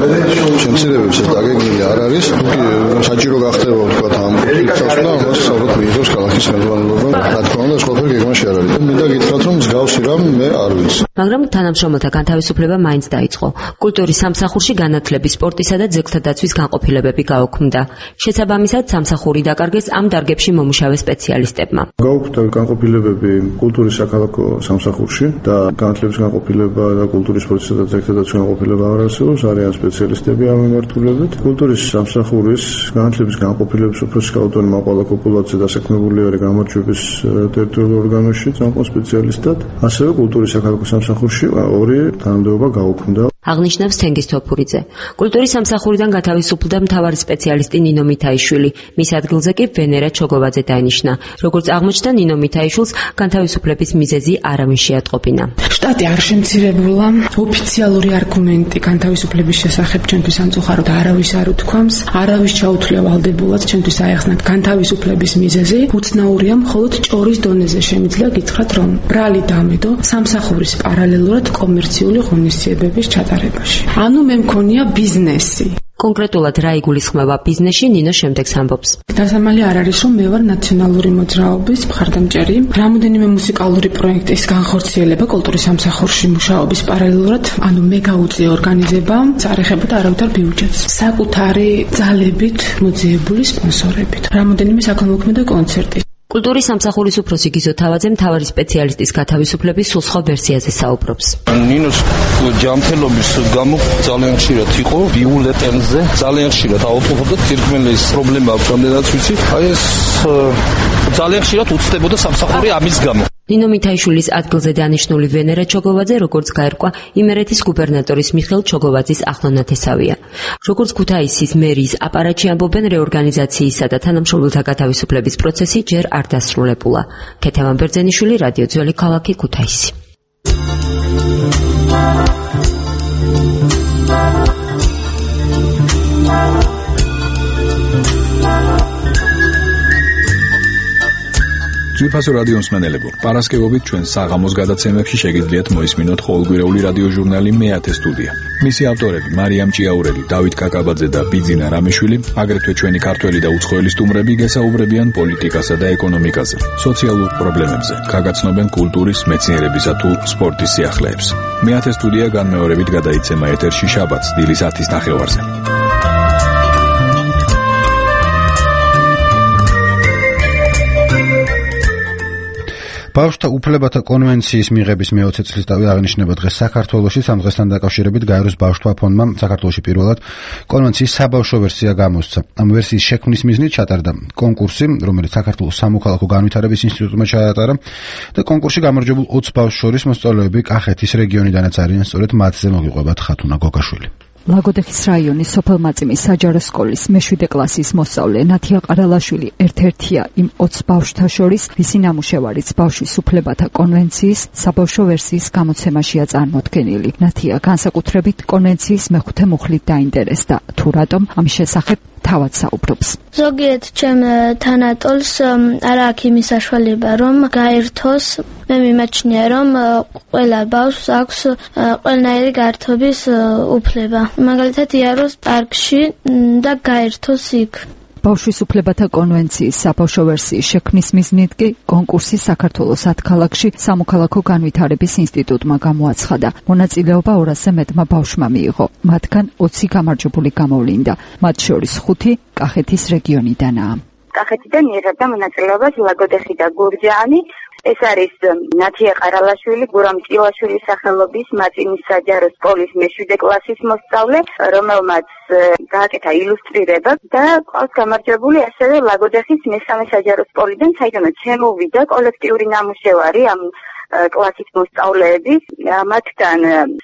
Speaker 15: შემცირებებს ეს დაგეგმილი არ არის. საჭირო გახდება თქვა ამ კითხვას და ამას ალბათ მიიღოს ქალაქის ხელმძღვანელობა. რა თქმა უნდა, სხვაფერი გეგმაში არ არის. მინდა გითხრათ, რომ მსგავსი რამ მე არ ვიცი.
Speaker 14: მაგრამ თანამშრომელთა განთავისუფლება მაინც დაიწყო. კულტურის სამსახურში განათლების, სპორტისა და ძეგლთა დაცვის განყოფილებები გაუქმდა. შესაბამისად, სამსახური დაკარგეს ამ დარგებში მომუშავე სპეციალისტებმა.
Speaker 15: გაუქმდა განყოფილებები კულტურის საქალაქო სამსახურში და განათლების განყოფილება და კულტურის, სპორტისა და ძეგლთა დაცვის განყოფილება არ არსებობს, არიან სპეციალისტები ამ მიმართულებით. კულტურის სამსახურის განათლების განყოფილების უფროსი კაუტონი მაყვალა კოპულაძე დასაქმებული არის გამარჯვების ტერიტორიულ ორგანოში წამყვან სპეციალისტად. ასევე კულტურის საქალაქო სამსახურში ორი თანამდებობა გაუქმდა.
Speaker 14: აღნიშნავს თენგიზ თოფურიძე. კულტურის სამსახურიდან გათავისუფლდა მთავარი სპეციალისტი ნინო მითაიშვილი. მის ადგილზე კი ვენერა ჩოგოვაძე დაინიშნა. როგორც აღმოჩნდა, ნინო მითაიშვილს განთავისუფლების მიზეზი არავინ შეატყობინა.
Speaker 16: შტატი არ შემცირებულა. ოფიციალური არგუმენტი განთავისუფლების შესახებ ჩვენთვის სამწუხაროდ არავის არ უთქვამს. არავის ჩაუთვლია ვალდებულად ჩვენთვის აეხსნათ განთავისუფლების მიზეზი. უცნაურია, მხოლოდ ჭორის დონეზე შემიძლია გითხრათ, რომ ბრალი დამედო სამსახურის პარალელურად კომერციული ღონისძიებების ჩატარებაში. ანუ მე მქონია ბიზნესი.
Speaker 14: კონკრეტულად რა იგულისხმება ბიზნესში, ნინო შემდეგს ამბობს.
Speaker 16: დასამალი არ არის, რომ მე ვარ ნაციონალური მოძრაობის მხარდამჭერი. რამოდენიმე მუსიკალური პროექტის განხორციელება კულტურის სამსახურში მუშაობის პარალელურად, ანუ მე გაუწია ორგანიზება, არ ეხებოდა არავითარ ბიუჯეტს. საკუთარი ძალებით მოძიებული სპონსორებით. რამოდენიმე საქველმოქმედო კონცერტი.
Speaker 14: კულტურის სამსახურის უფროსი გიზო თავაძე მთავარი სპეციალისტის გათავისუფლების სულ სხვა ვერსიაზე საუბრობს.
Speaker 17: ნინოს ჯანმრთელობის გამო ძალიან ხშირად იყო ბიულეტენზე, ძალიან ხშირად ავადმყოფობდა, თირკმელის პრობლემა აქვს, რამდენად ვიცი. აი ეს ძალიან ხშირად უცდებოდა სამსახური ამის გამო.
Speaker 14: ნინო მითაიშვილის ადგილზე დანიშნული ვენერა ჩოგოვაძე, როგორც გაერკვა, იმერეთის გუბერნატორის მიხეილ ჩოგოვაძის ახლონათესავია. როგორც ქუთაისის მერიის აპარატში ამბობენ, რეორგანიზაციისა და თანამშრომელთა გათავისუფლების პროცესი ჯერ არ დასრულებულა. ქეთევან ბერძენიშვილი, რადიო ძველი ქალაქი, ქუთაისი.
Speaker 18: ძვირფასო რადიო მსმენელებო, პარასკევობით ჩვენ საღამოს გადაცემებში შეგიძლიათ მოისმინოთ ყოველკვირეული რადიო ჟურნალი მეათე სტუდია. მისი ავტორები მარიამ ჭიაურელი, დავით კაკაბაძე და ბიძინა რამიშვილი, აგრეთვე ჩვენი ქართველი და უცხოელი სტუმრები გესაუბრებიან პოლიტიკასა და ეკონომიკაზე, სოციალურ პრობლემებზე, გაგაცნობენ კულტურის, მეცნიერებისა თუ სპორტის სიახლეებს. მეათე სტუდია განმეორებით გადაიცემა ეთერში შაბათს დილის 10:30-ზე.
Speaker 1: ბავშვთა უფლებათა კონვენციის მიღების მე-20 წლისთავი აღინიშნება დღეს საქართველოში. ამ დღესთან დაკავშირებით გაეროს ბავშვთა ფონდმა საქართველოში პირველად კონვენციის საბავშვო ვერსია გამოსცა. ამ ვერსიის შექმნის მიზნით ჩატარდა კონკურსი, რომელიც საქართველოს სამოქალაქო განვითარების ინსტიტუტმა ჩაატარა და კონკურსში გამარჯვებულ 20 ბავშვს შორის მოსწავლეები კახეთის რეგიონიდანაც არიან, სწორედ მათზე მოგიყვებათ ხათუნა გოგაშვილი.
Speaker 19: ლაგოდეხის რაიონის სოფელ მაწიმის საჯარო სკოლის მე-7 კლასის მოსწავლე ნათია ყარალაშვილი ერთ-ერთია იმ 20 ბავშვთა შორის, ვისი ნამუშევარიც ბავშვის უფლებათა კონვენციის საბავშვო ვერსიის გამოცემაშია წარმოდგენილი. ნათია განსაკუთრებით კონვენციის მეხუთე მუხლით დაინტერესდა, თუ რატომ ამის შესახებ თავად საუბრობს.
Speaker 20: ზოგიერთ ჩემ თანატოლს არ აქვს იმის საშუალება, რომ გაერთოს. მე მიმაჩნია, რომ ყველა ბავშვს აქვს ყველანაირი გართობის უფლება. მაგალითად, იაროს პარკში და გაერთოს იქ.
Speaker 19: ბავშვის უფლებათა კონვენციის საბავშვო ვერსიის შექმნის მიზნით კი კონკურსი საქართველოს 10 ქალაქში სამოქალაქო განვითარების ინსტიტუტმა გამოაცხადა. მონაწილეობა 200-ზე მეტმა ბავშვმა მიიღო. მათგან 20 გამარჯვებული გამოვლინდა. მათ შორის 5 კახეთის რეგიონიდანაა.
Speaker 21: კახეთიდან იღებდა მონაწილეობას ლაგოდეხი და გურჯაანი. ეს არის ნათია ყარალაშვილი, გურამ ჭილაშვილის სახელობის მაწიმის საჯარო სკოლის მე-7 კლასის მოსწავლე, რომელმაც გააკეთა ილუსტრირება და ყავს გამარჯვებული ასევე ლაგოდეხის მესამე საჯარო სკოლიდან, საიდანაც შემოვიდა კოლექტიური ნამუშევარი ამ კლასის მოსწავლეების. მათგან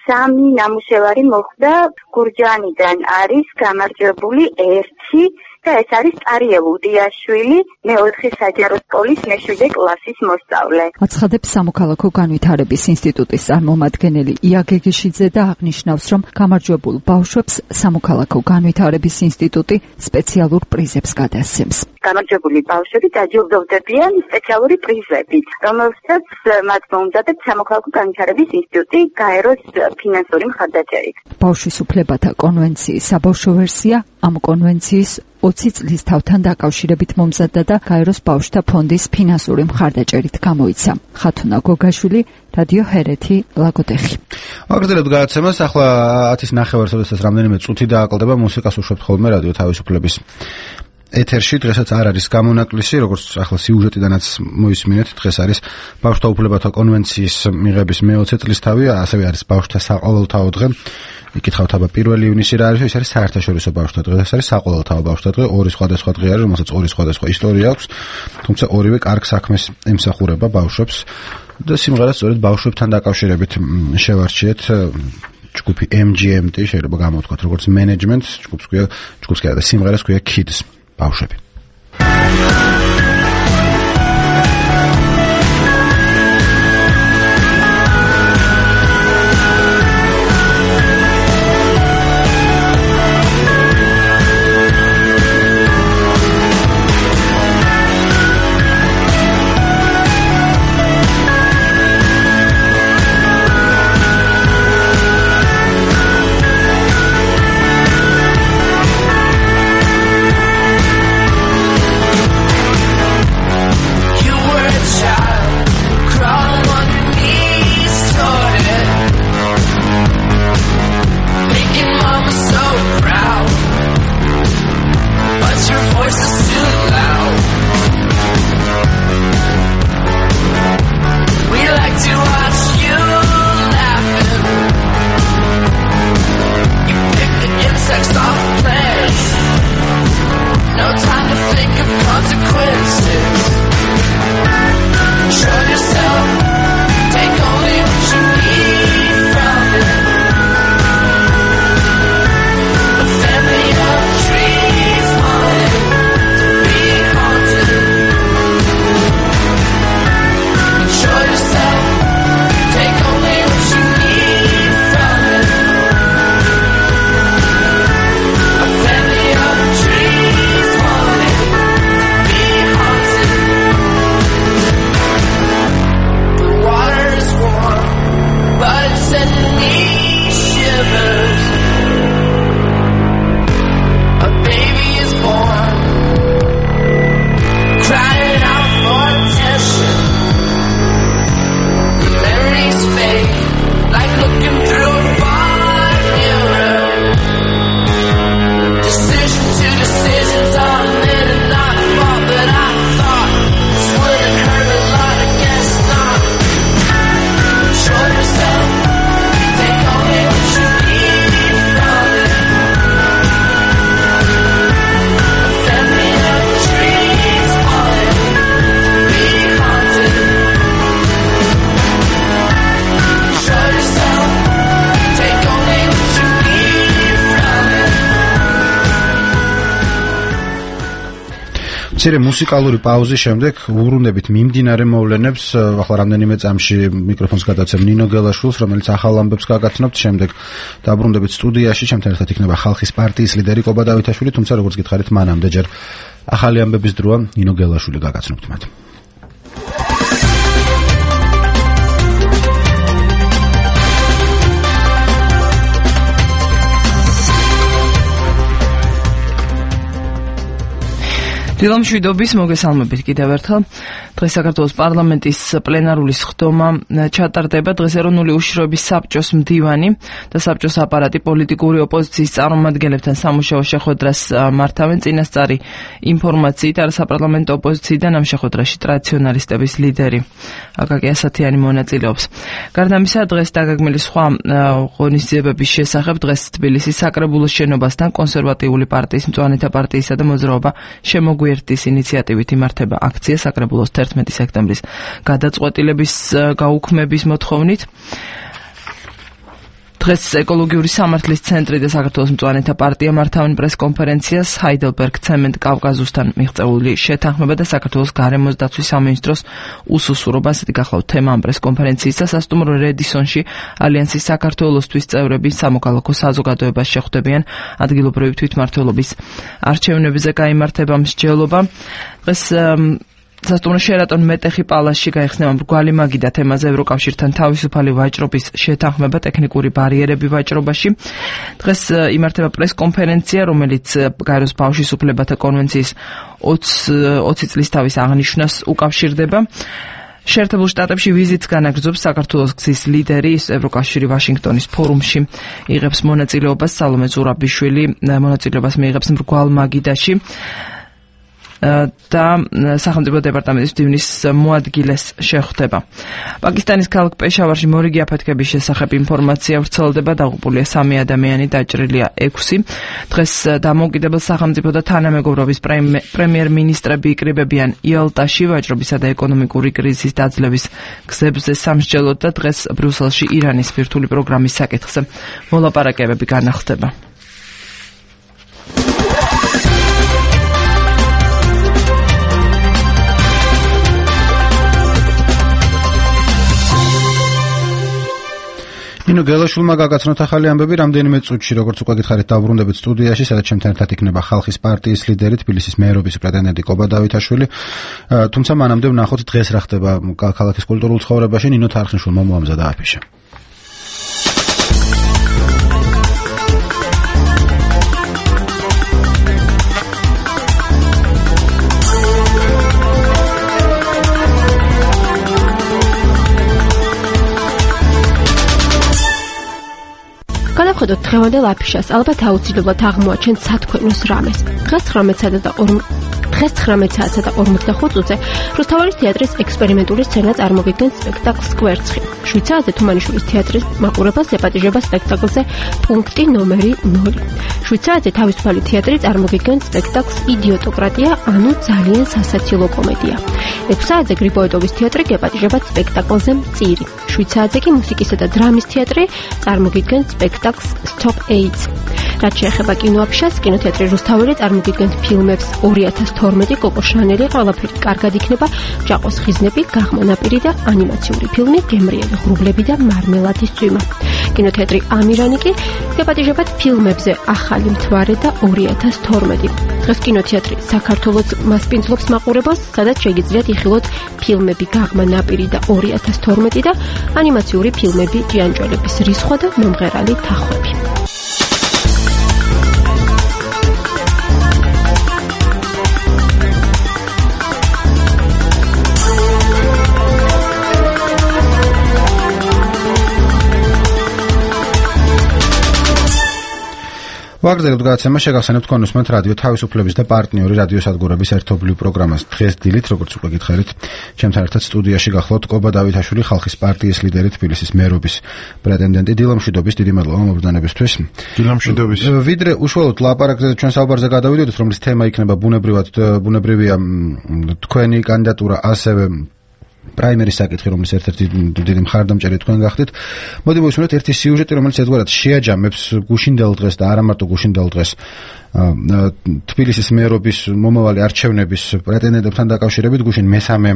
Speaker 21: 3 ნამუშევარი მოხვდა გურჯაანიდან არის გამარჯვებული 1 და ეს არის ტარიელ უდიაშვილი, მე-4 საჯარო სკოლის მე-7 კლასის მოსწავლე.
Speaker 19: აცხადებს სამოქალაქო განვითარების ინსტიტუტის წარმომადგენელი ია გეგეშიძე და აღნიშნავს, რომ გამარჯვებულ ბავშვებს სამოქალაქო განვითარების ინსტიტუტი სპეციალურ პრიზებს გადასცემს.
Speaker 21: გამარჯვებული ბავშვები დაჯილდოვდებიან სპეციალური პრიზებით, რომელსაც მათ მოუმზადებს სამოქალაქო განვითარების ინსტიტუტი გაეროს ფინანსური მხარდაჭერით.
Speaker 19: ბავშვის უფლებათა კონვენციის საბავშვო ვერსია ამ კონვენციის 20 წლის თავთან დაკავშირებით მომზადდა და გაეროს ბავშვთა ფონდის ფინანსური მხარდაჭერით გამოიცა. ხათუნა გოგაშვილი, რადიო ჰერეთი, ლაგოდეხი.
Speaker 1: აგრძელებთ გადაცემას, ახლა 10:30, როდესაც რამდენიმე წუთი დააკლდება, მუსიკას უშვებთ ხოლმე რადიო თავისუფლების ეთერში. დღესაც არ არის გამონაკლისი, როგორც ახლა სიუჟეტიდანაც მოისმინეთ, დღეს არის ბავშვთა უფლებათა კონვენციის მიღების მე-20 წლისთავი, ასევე არის ბავშვთა საყოველთაო დღე. იკითხავთ აბა 1 ივნისი რა არის, ეს არის საერთაშორისო ბავშვთა დღე, ეს არის საყოველთაო ბავშვთა დღე, ორი სხვადასხვა დღე არის, რომელსაც ორი სხვადასხვა ისტორია აქვს, თუმცა ორივე კარგ საქმეს ემსახურება ბავშვებს და სიმღერას სწორედ ბავშვებთან დაკავშირებით შევარჩიეთ. ჯგუფი MGMT შეიძლება გამოვთქვათ როგორც management, ჯგუფს კი არა და სიმღერას ქვია Kids, ბავშვები. მცირე მუსიკალური პაუზის შემდეგ უბრუნდებით მიმდინარე მოვლენებს. ახლა რამდენიმე წამში მიკროფონს გადაცემ ნინო გელაშვილს, რომელიც ახალ ამბებს გაგაცნობთ. შემდეგ დაბრუნდებით სტუდიაში, ჩემთან ერთად იქნება ხალხის პარტიის ლიდერი კობა დავითაშვილი, თუმცა როგორც გითხარით, მანამდე ჯერ ახალი ამბების დროა. ნინო გელაშვილი გაგაცნობთ მათ.
Speaker 2: დილამშვიდობის მოგესალმებით კიდევ ერთხელ. დღეს საქართველოს პარლამენტის პლენარული სხდომა ჩატარდება. დღეს ეროვნული უშიშროების საბჭოს მდივანი და საბჭოს აპარატი პოლიტიკური ოპოზიციის წარმომადგენლებთან სამუშაო შეხვედრას მართავენ. წინასწარი ინფორმაციით არასაპარლამენტო ოპოზიციიდან ამ შეხვედრაში ტრადიციონალისტების ლიდერი აკაკი ასათიანი მონაწილეობს. გარდა ამისა, დღეს დაგეგმილი სხვა ღონისძიებების შესახებ დღეს თბილისის საკრებულოს შენობასთან კონსერვატიული პარტიის, მწვანეთა პარტიისა და მოძრაობა შემოგვიერთდის ინიციატივით იმართება აქცია საკრებულოს 11 სექტემბრის გადაწყვეტილების გაუქმების მოთხოვნით. დღეს ეკოლოგიური სამართლის ცენტრი და საქართველოს მწვანეთა პარტია მართავენ პრესკონფერენციას ჰაიდელბერგ ცემენტ კავკაზუსთან მიღწეული შეთანხმება და საქართველოს გარემოს დაცვის სამინისტროს უსუსურობას. ასეთი გახლავთ თემა ამ პრესკონფერენციის და სასტუმრო რედისონში ალიანსის საქართველოსთვის წევრები სამოქალაქო საზოგადოებას შეხვდებიან. ადგილობრივი თვითმმართველობის არჩევნებზე გაიმართება მსჯელობა. დღეს სასტუმრო შერატონ მეტეხი პალასში გაიხსნება მრგვალი მაგიდა თემაზე ევროკავშირთან თავისუფალი ვაჭრობის შეთანხმება, ტექნიკური ბარიერები ვაჭრობაში. დღეს იმართება პრესკონფერენცია, რომელიც გაეროს ბავშვის უფლებათა კონვენციის 20 წლის თავის აღნიშვნას უკავშირდება. შეერთებულ შტატებში ვიზიტს განაგრძობს საქართველოს გზის ლიდერი, ევროკავშირი ვაშინგტონის ფორუმში იღებს მონაწილეობას. სალომე ზურაბიშვილი მონაწილეობას მიიღებს მრგვალ მაგიდაში და სახელმწიფო დეპარტამენტის მდივნის მოადგილეს შეხვდება. პაკისტანის ქალაქ პეშავარში მორიგი აფეთქების შესახებ ინფორმაცია ვრცელდება. დაღუპულია 3 ადამიანი, დაჭრილია 6. დღეს დამოუკიდებელ სახელმწიფო და თანამეგობრობის პრემიერ-მინისტრები იკრიბებიან იალტაში ვაჭრობისა და ეკონომიკური კრიზისის დაძლევის გზებზე სამსჯელოდ და დღეს ბრიუსელში ირანის ბირთვული პროგრამის საკითხზე მოლაპარაკებები განახლდება.
Speaker 1: ნინო გელაშვილმა გაგაცნოთ ახალი ამბები რამდენიმე წუთში, როგორც უკვე გითხარით, დაბრუნდებით სტუდიაში, სადაც ჩემთან ერთად იქნება ხალხის პარტიის ლიდერი, თბილისის მერობის პრეტენდენტი კობა დავითაშვილი. თუმცა მანამდე ვნახოთ დღეს რა ხდება ქალაქის კულტურულ ცხოვრებაში. ნინო თარხნიშვილმა მოამზადა აფიში.
Speaker 3: გადავხედოთ დღევანდელ აფიშას, ალბათ აუცილებლად აღმოაჩენთ სათქვენოს რამეს. დღეს 19 საათსა და 45 წუთზე რუსთაველის თეატრის ექსპერიმენტული სცენა წარმოგიდგენს სპექტაკლს კვერცხი. 7 საათზე თუმანიშვილის თეატრის მაყურებელს եպატიჟება სპექტაკლზე პუნქტი ნომერი 0. 7 საათზე თავისუფალი თეატრი წარმოგიდგენს სპექტაკლს იდიოტოკრატია, ანუ ძალიან სასაცილო კომედია. 6 საათზე გრიბოედოვის თეატრი გეპატიჟებათ სპექტაკლზე მწირი. 7 საათზე კი მუსიკისა და დრამის თეატრი წარმოგიდგენს სპექტაკლს Stop AIDS. რაც შეეხება კინოაფიშას, კინოთეატრი რუსთაველი წარმოგიდგენთ ფილმებს 2012 კოკო შანელი, ყველაფერი კარგად იქნება, ჯაყოს ხიზნები, გაღმანაპირი და ანიმაციური ფილმი გემრიელი ღრუბლები და მარმელადის წვიმა. კინოთეატრი ამირანი კი გეპატიჟებათ ფილმებზე ახალი მთვარე და 2012. დღეს კინოთეატრი საქართველოს მასპინძლობს მაყურებელს, სადაც შეგიძლიათ იხილოთ ფილმები გაღმანაპირი და 2012 და ანიმაციური ფილმები ჭიანჭველების რისხვა და მომღერალი თახვები.
Speaker 1: ვაგრძელებთ გადაცემა, შეგახსენებთ თქვენ უსმენთ რადიო თავისუფლების და პარტნიორი რადიოსადგურების ერთობლივ პროგრამას. დღეს დილით, როგორც უკვე გითხარით, ჩემთან ერთად სტუდიაში გახლავთ კობა დავითაშვილი, ხალხის პარტიის ლიდერი, თბილისის მერობის პრეტენდენტი. დილამშვიდობის, დიდი მადლობა მობრძანებისთვის.
Speaker 15: დილამშვიდობის.
Speaker 1: ვიდრე უშუალოდ ლაპარაკზე ჩვენ საუბარზე გადავიდოდით, რომლის თემა იქნება ბუნებრივია თქვენი კანდიდატურა, ასევე პრაიმერის საკითხი, რომელიც ერთ-ერთი დიდი მხარდამჭერი თქვენ გახდით. მოდი მოვისმინოთ ერთი სიუჟეტი, რომელიც ერთგვარად შეაჯამებს გუშინდელ დღეს და არა მარტო გუშინდელ დღეს თბილისის მერობის მომავალი არჩევნების პრეტენდენტებთან დაკავშირებით. გუშინ მესამე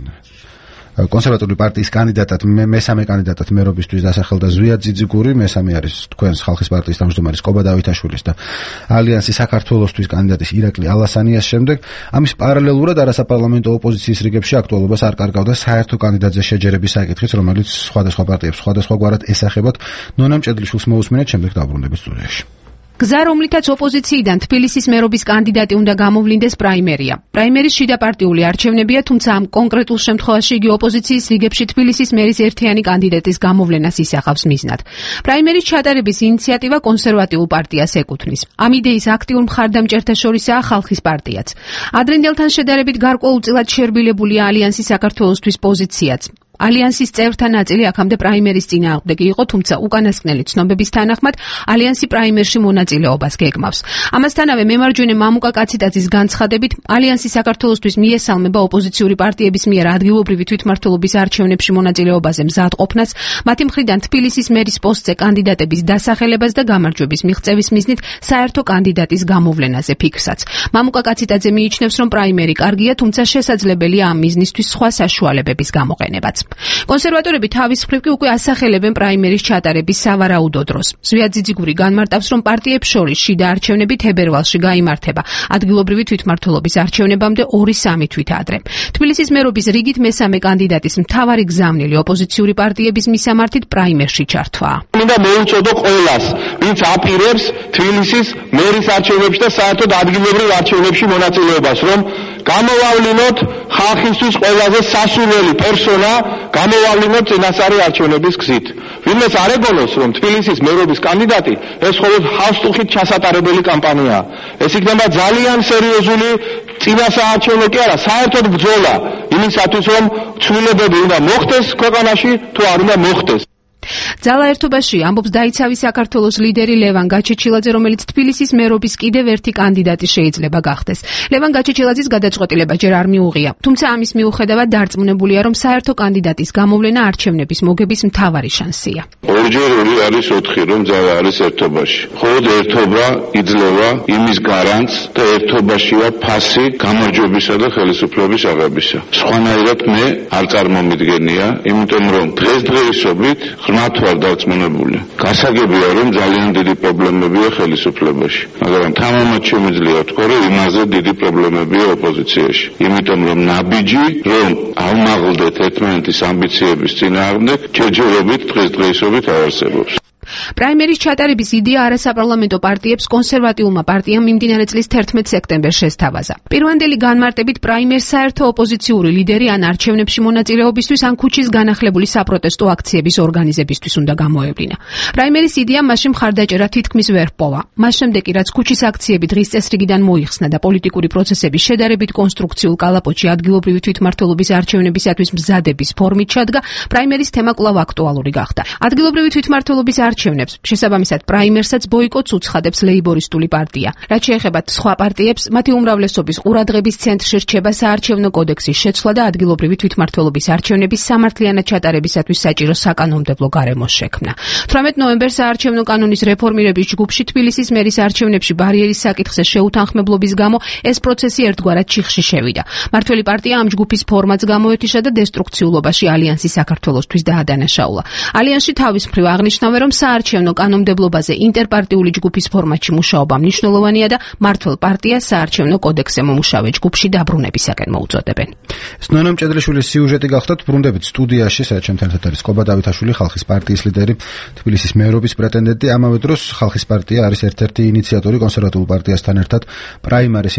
Speaker 1: კონსერვატიული პარტიის კანდიდატად მესამე კანდიდატად მერობისთვის დასახელდა ზვიად ძიძიგური, მესამე არის თქვენს ხალხის პარტიის თავმჯდომარის კობა დავითაშვილის და ალიანსი საქართველოსთვის კანდიდატის ირაკლი ალასანიას შემდეგ. ამის პარალელურად არასაპარლამენტო ოპოზიციის რიგებში აქტუალობას არ კარგავდა საერთო კანდიდატზე შეჯერების საკითხიც, რომელიც სხვადასხვა პარტიებს სხვადასხვაგვარად ესახებათ. ნონა მჭედლიშვილს მოусმინეთ, შემდეგ დაბრუნდებით სტუდიაში.
Speaker 3: გზა, რომლითაც ოპოზიციიდან თბილისის მერობის კანდიდატი უნდა გამოვლინდეს პრაიმერია. პრაიმერის შიდა პარტიული არჩევნებია, თუმცა ამ კონკრეტულ შემთხვევაში იგი ოპოზიციის რიგებში თბილისის მერის ერთიანი კანდიდატის გამოვლენას ისახავს მიზნად. პრაიმერის ჩატარების ინიციატივა კონსერვატიულ პარტიას ეკუთვნის. ამ იდეის აქტიურ მხარდამჭერთა შორისაა ხალხის პარტიაც. ადრინდელთან შედარებით გარკვეულწილად შერბილებულია ალიანსი საქართველოსთვის პოზიციაც. ალიანსის წევრთა ნაწილი აქამდე პრაიმერის წინააღმდეგი იყო, თუმცა უკანასკნელი ცნობების თანახმად ალიანსი პრაიმერში მონაწილეობას გეგმავს. ამასთანავე მემარჯვენე მამუკა კაციტაძის განცხადებით, ალიანსი საქართველოსთვის მიესალმება ოპოზიციური პარტიების მიერ ადგილობრივი თვითმმართველობის არჩევნებში მონაწილეობაზე მზადყოფნას, მათი მხრიდან თბილისის მერის პოსტზე კანდიდატების დასახელებას და გამარჯვების მიღწევის მიზნით საერთო კანდიდატის გამოვლენაზე ფიქრსაც. მამუკა კაციტაძე მიიჩნევს, რომ პრაიმერი კარგია, თუმცა შესაძლებელია ამ მიზნისთვის სხვა საშუალებების გამოყენებაც. კონსერვატორები თავის მხრივ კი უკვე ასახელებენ პრაიმერის ჩატარების სავარაუდო დროს. ზვიად ძიძიგური განმარტავს, რომ პარტიებს შორის შიდა არჩევნები თებერვალში გაიმართება, ადგილობრივი თვითმმართველობის არჩევნებამდე 2-3 თვით ადრე. თბილისის მერობის რიგით მესამე კანდიდატის მთავარი გზავნილი ოპოზიციური პარტიების მისამართით პრაიმერში ჩართვაა.
Speaker 5: მინდა მოუწოდო ყველას, ვინც აპირებს თბილისის მერის არჩევნებში და საერთოდ ადგილობრივ არჩევნებში მონაწილეობას, რომ გამოვავლინოთ ხალხისთვის ყველაზე სასურველი პერსონა, გამოვავლინოთ წინასწარი არჩევნების გზით. ვინმეს არ ეგონოს, რომ თბილისის მერობის კანდიდატი ეს მხოლოდ ჰავსტუხით ჩასატარებელი კამპანიაა. ეს იქნება ძალიან სერიოზული წინასაარჩევნო კი არა, საერთოდ ბრძოლა იმისათვის, რომ ცვლილებები უნდა მოხდეს ქვეყანაში, თუ არ უნდა მოხდეს.
Speaker 3: ძალა ერთობაში ამბობს დაიცავი საქართველოს ლიდერი ლევან გაჩეჩილაძე, რომელიც თბილისის მერობის კიდევ ერთი კანდიდატი შეიძლება გახდეს. ლევან გაჩეჩილაძის გადაწყვეტილება ჯერ არ მიუღია, თუმცა ამის მიუხედავად დარწმუნებულია, რომ საერთო კანდიდატის გამოვლენა არჩევნების მოგების მთავარი შანსია.
Speaker 22: ორჯერული არის 4, რომ ძალა არის ერთობაში. მხოლოდ ერთობა იძლევა იმის გარანტს და ერთობაშია ფასი გამარჯვებისა და ხელისუფლების აღებისა. სხვანაირად მე არ წარმომიდგენია, იმიტომ რომ დღესდღეობით ხმათ ვარ დარწმუნებული. გასაგებია, რომ ძალიან დიდი პრობლემებია ხელისუფლებაში, მაგრამ თამამად შემიძლია თქვა, რომ იმაზე დიდი პრობლემებია ოპოზიციაში. იმიტომ რომ ნაბიჯი, რომ ავმაღლდეთ ერთმანეთის ამბიციების წინააღმდეგ, ჯერჯერობით დღესდღეობით არ არსებობს.
Speaker 3: პრაიმერის ჩატარების იდეა არასაპარლამენტო პარტიებს კონსერვატიულმა პარტიამ მიმდინარე წლის 11 სექტემბერში შესთავაზა. პირვანდელი განმარტებით პრაიმერს საერთო ოპოზიციური ლიდერი ან არჩევნებში მონაწილეობისთვის ან ქუჩის განახლებული საპროტესტო აქციების ორგანიზებისთვის უნდა გამოევლინა. პრაიმერის იდეა მასში მხარდაჭერა თითქმის ვერ ჰპოვა. მას შემდეგ კი რაც ქუჩის აქციები დღის წესრიგიდან მოიხსნა და პოლიტიკური პროცესები შედარებით კონსტრუქციულ კალაპოტში ადგილობრივი თვითმმართველობის არჩევნებისათვის მზადების ფორმით ჩადგა, პრაიმერის თემა კვლავ აქტუალური გახდა. ადგილობრივი თვითმმართველობის არჩევნებს, შესაბამისად პრაიმერსაც ბოიკოტს უცხადებს ლეიბორისტული პარტია. რაც შეეხება სხვა პარტიებს, მათი უმრავლესობის ყურადღების ცენტრში რჩება საარჩევნო კოდექსის შეცვლა და ადგილობრივი თვითმმართველობის არჩევნების სამართლიანად ჩატარებისათვის საჭირო საკანონმდებლო გარემოს შექმნა. 18 ნოემბერს საარჩევნო კანონის რეფორმირების ჯგუფში თბილისის მერის არჩევნებში ბარიერის საკითხზე შეუთანხმებლობის გამო ეს პროცესი ერთგვარად ჩიხში შევიდა. მართველი პარტია ამ ჯგუფის ფორმატს გამოეთიშა და დესტრუქციულობაში ალიანსი საქართველოსთვის დაადანაშაულა. ალიანსი თავის მხრივ აღნიშნავენ, რომ საარჩევნო კანონმდებლობაზე ინტერპარტიული ჯგუფის ფორმატში მუშაობა მნიშვნელოვანია და მართველ პარტიას საარჩევნო კოდექსზე მომუშავე ჯგუფში დაბრუნებისაკენ მოუწოდებენ.
Speaker 1: ნონა მჭედლიშვილის სიუჟეტი გახდათ, ბრუნდებით სტუდიაში, სადაც ჩემთან არის კობა დავითაშვილი, ხალხის პარტიის ლიდერი, თბილისის მერობის პრეტენდენტი. ამავე დროს ხალხის პარტია არის ერთ-ერთი ინიციატორი კონსერვატიულ პარტიასთან ერთად პრაიმერის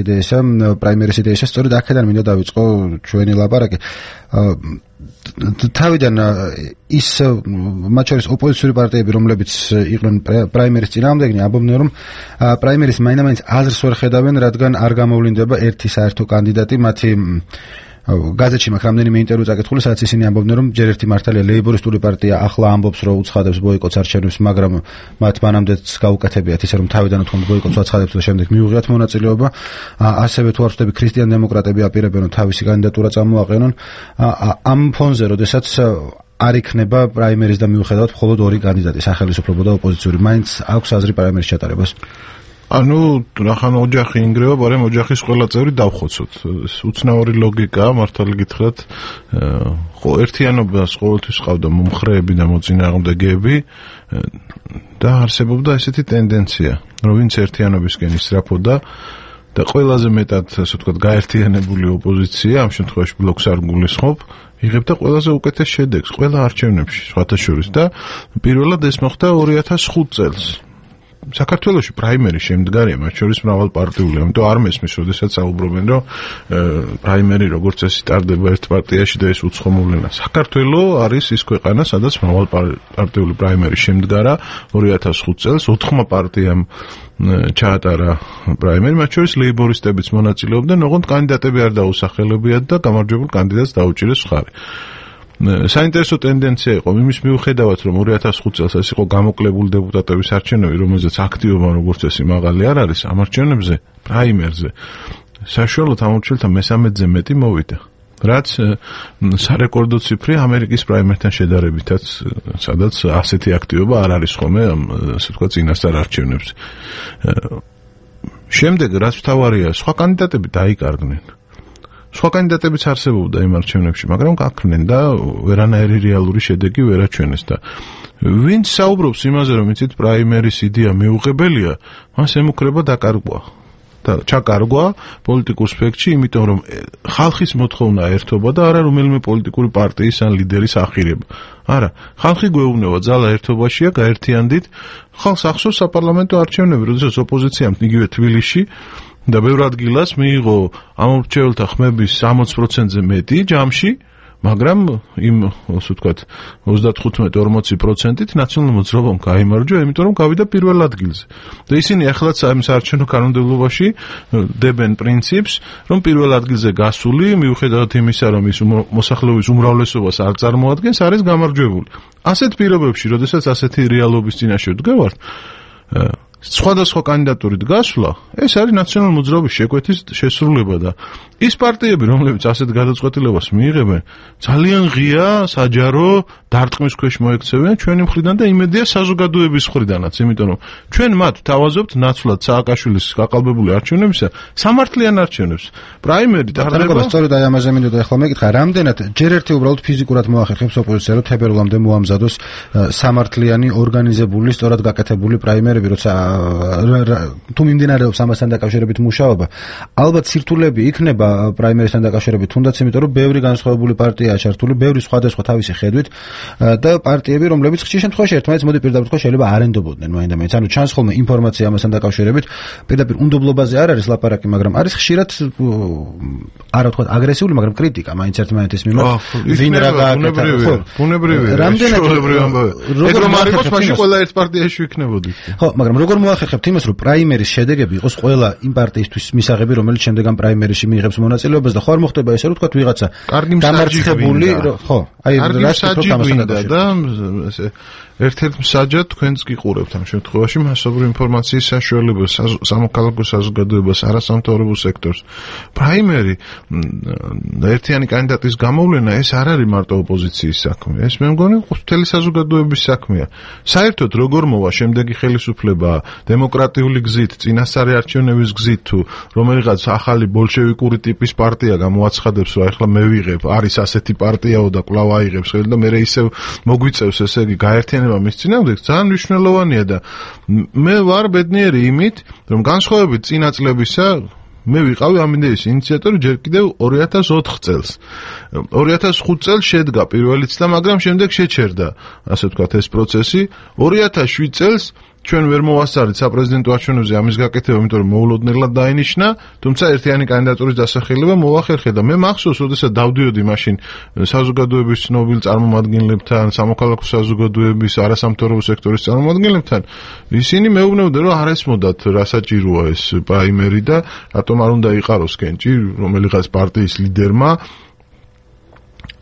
Speaker 1: იდეისა. სწორედ აქედან მინდა დავიწყო ჩვენი ლაპარაკი. თავიდან ის მათ შორის ოპოზიციური პარტიები, რომლებიც იყვნენ პრაიმერის წინააღმდეგნი, ამბობდნენ, რომ პრაიმერის მაინც აზრს ვერ ხედავენ, რადგან არ გამოვლინდება ერთი საერთო კანდიდატი მათი გაზეთში მაქვს რამდენიმე ინტერვიუ წაკითხული, სადაც ისინი ამბობდნენ, რომ ჯერ ერთი მართალია ლეიბორისტული პარტია ახლა ამბობს, რომ უცხადებს ბოიკოტს არჩევნებს, მაგრამ მათ მანამდეც გაუკეთებიათ ისე, რომ თავიდან უთქვამთ ბოიკოტს აცხადებს და შემდეგ მიუღიათ მონაწილეობა. ასევე თუ არ ვთქვი, ქრისტიან დემოკრატები აპირებენ, რომ თავისი კანდიდატურა წამოაყენონ. ამ ფონზე, როდესაც არ იქნება პრაიმერის და მიუხედავად მხოლოდ ორი კანდიდატი, სახელმწიფო და ოპოზიციური, მაინც აქვს აზრი პრაიმერის ჩატარებას?
Speaker 4: რახან ოჯახი ინგრევა, მაგრამ ოჯახის ყველა წევრი დავხოცოთ. უცნაური ლოგიკაა, მართალი გითხრათ, ერთიანობას ყოველთვის ყავდა მომხრეები და მოწინააღმდეგეები და არსებობდა ესეთი ტენდენცია, რომ ვინც ერთიანობისკენ ისწრაფოდა და ყველაზე მეტად, ასე ვთქვათ, გაერთიანებული ოპოზიცია, ამ შემთხვევაში ბლოკს არ გულისხმობ, იღებდა ყველაზე უკეთეს შედეგს ყველა არჩევნებში, სხვათა შორის და პირველად ეს მოხდა 2005 წელს. საქართველოში პრაიმერი შემდგარია, მათ შორის მრავალპარტიული, ამიტომ არ მესმის, როდესაც საუბრობენ, რომ პრაიმერი როგორც წესი ტარდება ერთ პარტიაში და ეს უცხო მოვლენა. საქართველო არის ის ქვეყანა, სადაც მრავალპარტიული პრაიმერი შემდგარა 2005 წელს, 4 პარტიამ ჩაატარა პრაიმერი, მათ შორის ლეიბორისტებიც მონაწილეობდნენ, ოღონდ კანდიდატები არ დაუსახელებიათ და გამარჯვებულ კანდიდატს დაუჭირეს ხარი. საინტერესო ტენდენცია იყო იმის მიუხედავად, რომ 2005 წელს ეს იყო გამოკლებული დეპუტატების არჩევნები, რომელზეც აქტივობა როგორც წესი მაღალი არ არის, ამ არჩევნებზე, პრაიმერზე, საშუალოდ ამორჩეულთა 13-ზე მეტი მოვიდა. რაც სარეკორდო ციფრი ამერიკის პრაიმერთან შედარებითაც, სადაც ასეთი აქტივობა არ არის ხოლმე, ასე ვთქვათ, წინასწარ არჩევნებზე. შემდეგ რაც მთავარია, სხვა კანდიდატები დაიკარგნენ. სხვა კანდიდატებიც არსებობდა იმ არჩევნებში, მაგრამ გაქრნენ და ვერანაირი რეალური შედეგი ვერ აჩვენეს და ვინც საუბრობს იმაზე, რომ იცით პრაიმერის იდეა მიუღებელია, მას ემუქრება დაკარგვა. და ჩაკარგვა პოლიტიკურ სპექტრში, იმიტომ რომ ხალხის მოთხოვნა ერთობა და არა რომელიმე პოლიტიკური პარტიის ან ლიდერის ახირება. არა, ხალხი გვეუბნება, ძალა ერთობაშია, გაერთიანდით. ხალხს ახსოვს საპარლამენტო არჩევნები, როდესაც ოპოზიციამ იგივე თბილისში და ბევრ ადგილას მიიღო ამორჩეულთა ხმების 60%-ზე მეტი ჯამში, მაგრამ იმ, ასე ვთქვათ, 35-40%-ით ნაციონალურ მოძრაობამ გაიმარჯვა, იმიტომ რომ გავიდა პირველ ადგილზე. და ისინი ახლაც ამ საარჩევნო კანონმდებლობაში დებენ პრინციპს, რომ პირველ ადგილზე გასული, მიუხედავად იმისა, რომ ის მოსახლეობის უმრავლესობას არ წარმოადგენს, არის გამარჯვებული. ასეთ პირობებში, როდესაც ასეთი რეალობის წინაშე ვდგევართ, სხვადასხვა კანდიდატურით გასვლა, ეს არის ნაციონალური მოძრაობის შეკვეთის შესრულება და ის პარტიები, რომლებიც ასეთ გადაწყვეტილებას მიიღებენ, ძალიან ღია, საჯარო დარტყმის ქვეშ მოექცევიან ჩვენი მხრიდან და იმედია საზოგადოების მხრიდანაც, იმიტომ რომ ჩვენ მათ თავაზობთ ნაცვლად სააკაშვილის გაყალბებული არჩევნებისა სამართლიან არჩევნებს. პრაიმერი
Speaker 1: ტარდება. სწორედ აი ამაზე მინდოდა ახლა მეკითხა, რამდენად ჯერ ერთი უბრალოდ ფიზიკურად მოახერხებს ოპოზიცია, რომ თებერვლამდე მოამზადოს სამართლიანი, ორგანიზებული, სწორად გაკეთებული პრაიმერები, როცა თუ მიმდინარეობს ამასთან დაკავშირებით მუშაობა, ალბათ სირთულეები იქნება პრაიმერისთან დაკავშირებით, თუნდაც იმიტომ რომ ბევრი განსხვავებული პარტიაა ჩართული, ბევრი სხვადასხვა თავისი ხედვით და პარტიები, რომლებიც ხშირ შემთხვევაში ერთმანეთს მოდი პირდაპირ თქვა შეიძლება არ ენდობოდნენ მაინდა-მაინც. ანუ ჩანს ხოლმე ინფორმაცია ამასთან დაკავშირებით, პირდაპირ უნდობლობაზე არ არის ლაპარაკი, მაგრამ არის ხშირად არა ვთქვათ აგრესიული, მაგრამ კრიტიკა მაინც ერთმანეთის მიმართ. ვინ რა გააკეთა?
Speaker 4: ბუნებრივია.
Speaker 1: რამდენად
Speaker 4: ეგ რომ არ იყოს, მაშინ ყველა ერთ პარტიაში ვიქნებოდით.
Speaker 1: ხო, მაგრამ როგორ მოახერხებთ იმას, რომ პრაიმერის შედეგები იყოს ყველა იმ პარტიისთვის მისაღები, რომელიც შემდეგ ამ პრაიმერისში მიიღებს მონაწილეობას და ხო არ მოხდება ესე, რომ თქვა ვიღაცა დამარცხებული, ხო, აი რას ფიქრობთ ამასთან
Speaker 4: და ესე ერთ-ერთ მსაჯად თქვენც გიყურებთ ამ შემთხვევაში მასობრივ ინფორმაციის საშუალებას, სამოქალაქო საზოგადოებას, არასამთავრობო სექტორს. პრაიმერი და ერთიანი კანდიდატის გამოვლენა ეს არ არის მარტო ოპოზიციის საქმე, ეს მე მგონი მთელი საზოგადოების საქმეა. საერთოდ როგორ მოვა შემდეგი ხელისუფლება დემოკრატიული გზით, წინასწარი არჩევნების გზით თუ რომელიღაც ახალი ბოლშევიკური ტიპის პარტია გამოაცხადებს, რომ ახლა მე ვიღებ, არის ასეთი პარტიაო და კვლავ აიღებს ხელი და მე ისევ მოგვიწევს, ესე იგი გაერთიანება მის წინააღმდეგ ძალიან მნიშვნელოვანია და მე ვარ ბედნიერი იმით, რომ განსხვავებით წინა წლებისა მე ვიყავი ამ იდეის ინიციატორი ჯერ კიდევ 2004 წელს. 2005 წელს შედგა პირველი ცდა, მაგრამ შემდეგ შეჩერდა, ასე ვთქვათ, ეს პროცესი. 2007 წელს ჩვენ ვერ მოვასწარეთ საპრეზიდენტო არჩევნებზე ამის გაკეთება, იმიტომ რომ მოულოდნელად დაინიშნა, თუმცა ერთიანი კანდიდატურის დასახელება მოახერხე და მე მახსოვს, როდესაც დავდიოდი მაშინ საზოგადოების ცნობილ წარმომადგენლებთან, სამოქალაქო საზოგადოების, არასამთავრობო სექტორის წარმომადგენლებთან, ისინი მეუბნებოდნენ, რომ არ ესმოდათ რა საჭიროა ეს პრაიმერი და რატომ არ უნდა იყაროს კენჭი რომელიღაც პარტიის ლიდერმა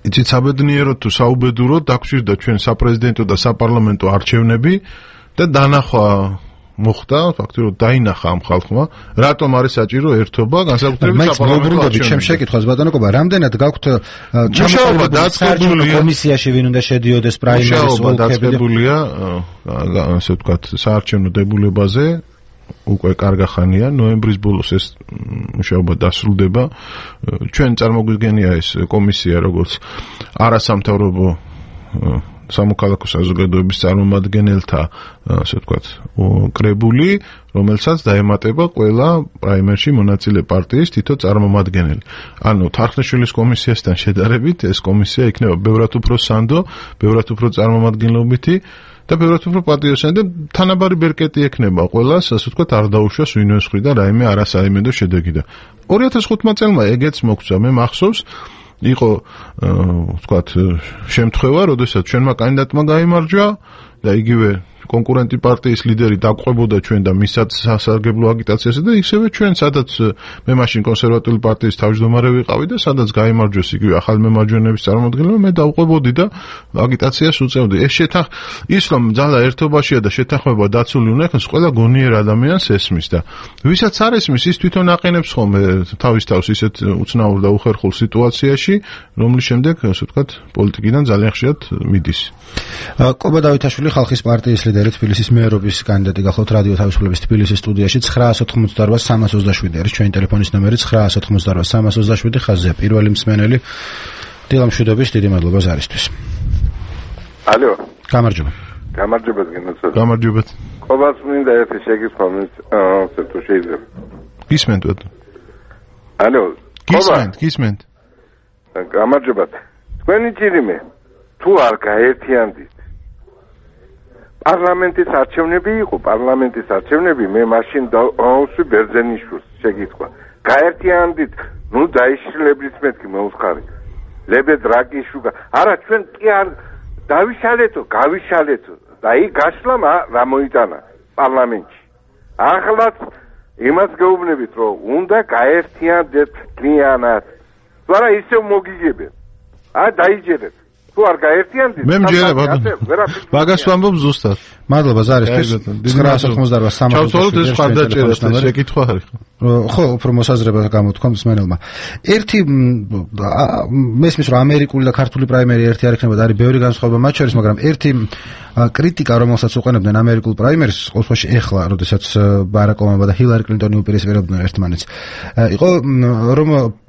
Speaker 4: იცით, საბედნიეროდ თუ საუბედუროდ დაგვჭირდა ჩვენ საპრეზიდენტო და საპარლამენტო არჩევნები და დანახვა მოხდა, ფაქტობრივად დაინახა ამ ხალხმა, რატომ არის საჭირო ერთობა განსაკუთრებით საპარლამენტო არჩევნებში. ჩემ შეკითხვას ბატონო კობა, რამდენად გაქვთ
Speaker 1: მუშაობა დაწყებულია კომისიაში, ვინ უნდა შედიოდეს პრაიმერის
Speaker 4: დაწყებულია, ასე ვთქვათ, საარჩევნო დებულებაზე უკვე კარგა ხანია, ნოემბრის ბოლოს ეს მუშაობა დასრულდება. ჩვენ წარმოგვიდგენია ეს კომისია როგორც არასამთავრობო სამოქალაქო საზოგადოების წარმომადგენელთა, ასე ვთქვათ, კრებული, რომელსაც დაემატება ყველა პრაიმერში მონაწილე პარტიის თითო წარმომადგენელი. ანუ თარხნიშვილის კომისიასთან შედარებით ეს კომისია იქნება ბევრად უფრო სანდო, ბევრად უფრო წარმომადგენლობითი და ბევრად უფრო პატიოსანი და თანაბარი ბერკეტი ექნება ყველას, ასე ვთქვათ, არ დაუშვას ვინმეს მხრიდან რაიმე არასაიმედო შედეგი და 2005 წელმა ეგეც მოგწა, მე მახსოვს იყო ვთქვათ შემთხვევა, როდესაც ჩვენმა კანდიდატმა გაიმარჯვა და იგივე კონკურენტი პარტიის ლიდერი დაყვებოდა ჩვენ და მისაც სასარგებლო აგიტაციაზე და ისევე ჩვენ სადაც მე მაშინ კონსერვატიული პარტიის თავმჯდომარე ვიყავი და სადაც გაიმარჯვეს იგივე ახალმემარჯვენეების წარმომადგენლობა მე დავყვებოდი და აგიტაციას უწევდი. ეს ის რომ ძალა ერთობაშია და შეთანხმება დაცული უნდა იყოს, ყველა გონიერ ადამიანს ესმის და ვისაც არ ესმის, ის თვითონ აყენებს ხოლმე თავის თავს ისეთ უცნაურ და უხერხულ სიტუაციაში, რომლის შემდეგ, ასე ვთქვათ, პოლიტიკიდან ძალიან ხშირად მიდის.
Speaker 1: კობა დავითაშვილი ხალხის პარტიის ლიდერი, თბილისის მეერობის კანდიდატი გახლავთ რადიო თავისუფლების თბილისის სტუდიაში 988-327 არის ჩვენი ტელეფონის ნომერი 988-327 ხაზზე პირველი მსმენელი დილამშვიდობის დიდი მადლობა ზარისთვის.
Speaker 6: ალო.
Speaker 1: გამარჯობა.
Speaker 6: გამარჯობა გენაცო.
Speaker 4: გამარჯობა.
Speaker 6: ყობას მინდა ერთი შეგისხვა თუ შეიძლება.
Speaker 4: გისმენთ ბატონო.
Speaker 6: ალო.
Speaker 4: გისმენთ.
Speaker 6: გამარჯობა. თქვენი ჯირიმე თუ არ გაერთიანდით პარლამენტის არჩევნები იყო, პარლამენტის არჩევნები მე მაშინ დავუსვი ბერძენიშვილს შეგითქვა. გაერთიანდით, ნუ დაიშლებლის მეთქი მეუხარი. ლებედ რაკიშუგა. არა, ჩვენ კი არ დავიშალეთო, გავიშალეთო და იქ გაშლა რა მოიტანა პარლამენტში. ახლაც იმას გეუბნებით, რომ უნდა გაერთიანდეთ მთლიანად. თუ არა ისევ მოგიგებენ. დაიჯერეთ. თუ არ გაერთიანდით,
Speaker 4: მე მჯერა ბატონო. მაგას ვამბობ ზუსტად.
Speaker 1: მადლობა ზარისთვის. 988-327.
Speaker 4: ჩავთვალოთ ეს ხარდაჭერას და შეკითხვა არის.
Speaker 1: ხო, უფრო მოსაზრება გამოთქვა მსმენელმა. ერთი მესმის რომ ამერიკული და ქართული პრაიმერი ერთი არ იქნება და არის ბევრი განსხვავება მათ შორის, მაგრამ ერთი კრიტიკა, რომელსაც უყენებდნენ ამერიკულ პრაიმერს, ყოველთვის ეხლა, როდესაც ბარაკ ობამა და ჰილარი კლინტონი უპირისპირებდნენ ერთმანეთს, იყო რომ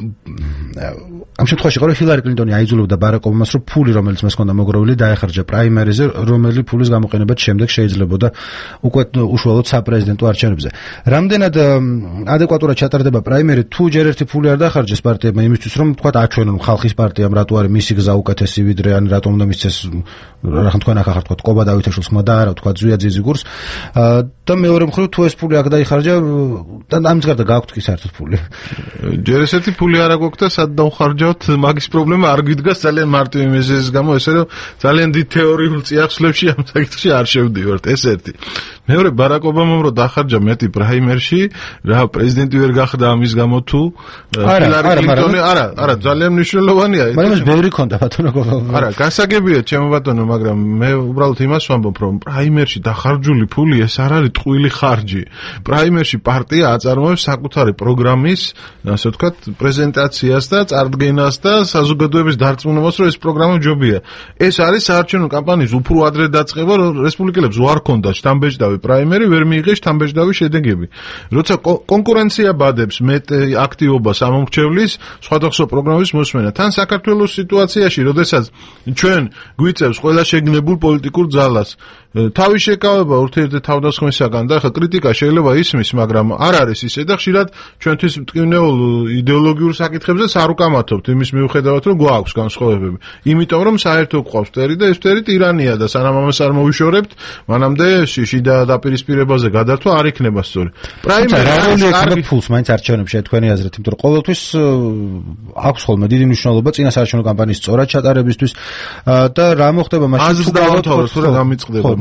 Speaker 1: ამ შემთხვევაში იყო რომ ჰილარი კლინტონი აიძულებდა ბარაკ ობამას, რომ ფული, რომელიც მას ჰქონდა მოგროვილი, დაეხარჯა პრაიმერიზე, რომელი ფულის გამოყენებაც შემდეგ შეიძლებოდა უკვე უშუალოდ საპრეზიდენტო არჩევნებზე. რამდენად ადეკვატურად ჩატარდება პრაიმერი, თუ ჯერ ერთი ფული არ დახარჯეს პარტიებმა იმისთვის, რომ თქვა აჩვენონ ხალხის პარტიამ რატო არის მისი გზა უკეთესი ვიდრე ან რატომ უნდა მისცეს რახან თქვენ ახახარ თქვა კობა დავითაშვილს ხმა და არა თქვა ზვია ძიზიგურს და მეორე მხრივ თუ ეს ფული აქ დაიხარჯა და ამის გარდა გაქვთ კი საერთოდ ფული.
Speaker 4: ჯერ ესეთი ფული არ აქვს და სად დავხარჯავთ, მაგის პრობლემა არ გვიდგას ძალიან მარტივი მიზეზის გამო, ესე რომ ძალიან დიდ თეორიულ წიაღსვლებში ამ საკითხში არ შევდივართ, ეს ერთი. მეორე ბარაკ ობამამ რო დახარჯა მეტი პრაიმერში, რა პრეზიდენტი ვერ გახდა ამის გამო თუ ჰილარი კლინტონი, არა, ძალიან მნიშვნელოვანია.
Speaker 1: მაგრამ ეს ბევრი ქონდა ბატონო.
Speaker 4: არა, გასაგებია ჩემო ბატონო, მაგრამ მე უბრალოდ იმას ვამბობ, რომ პრაიმერში დახარჯული ფული ეს არ არის ტყუილი ხარჯი. პრაიმერში პარტია აწარმოებს საკუთარი პროგრამის, ასე ვთქვათ, პრეზენტაციას და წარდგენას და საზოგადოების დარწმუნებას, რომ ეს პროგრამა ჯობია. ეს არის საარჩევნო კამპანიის უფრო ადრე დაწყება, რომ რესპუბლიკელებს უარ ქონდა შთამბეჭდავი პრაიმერი, ვერ მიიღეს შთამბეჭდავი შედეგები. როცა კონკურენცია ბადებს მეტ აქტივობას ამომრჩევლის სხვადასხვა პროგრამების მოსმენა. თან საქართველოს სიტუაციაში, როდესაც ჩვენ გვიწევს ყველა შეგნებულ პოლიტიკურ ძალას, თავის შეკავება ურთიერთობრივ თავდასხმისაგან და ხა კრიტიკა შეიძლება ისმის, მაგრამ არ არის ისე და ხშირად ჩვენთვის მტკივნეულ იდეოლოგიურ საკითხებზე არ უკამათობთ იმის მიუხედავად, რომ გვაქვს განსხვავებები. იმიტომ რომ საერთო გვყავს ფერი და ეს ფერი ტირანია და სანამ ამას არ მოვიშორებთ, მანამდე შიდა დაპირისპირებაზე გადართვა არ იქნება სწორი.
Speaker 1: პრაიმერი ფულს მაინც არჩევნებში თქვენი აზრით, იმიტომ რომ ყოველთვის აქვს ხოლმე დიდი მნიშვნელობა წინასაარჩევნო კამპანიის სწორად ჩატარებისთვის და რა მოხდება მაშინ
Speaker 4: აზრს დავამთავროთ, თუ რა გამიწყდება.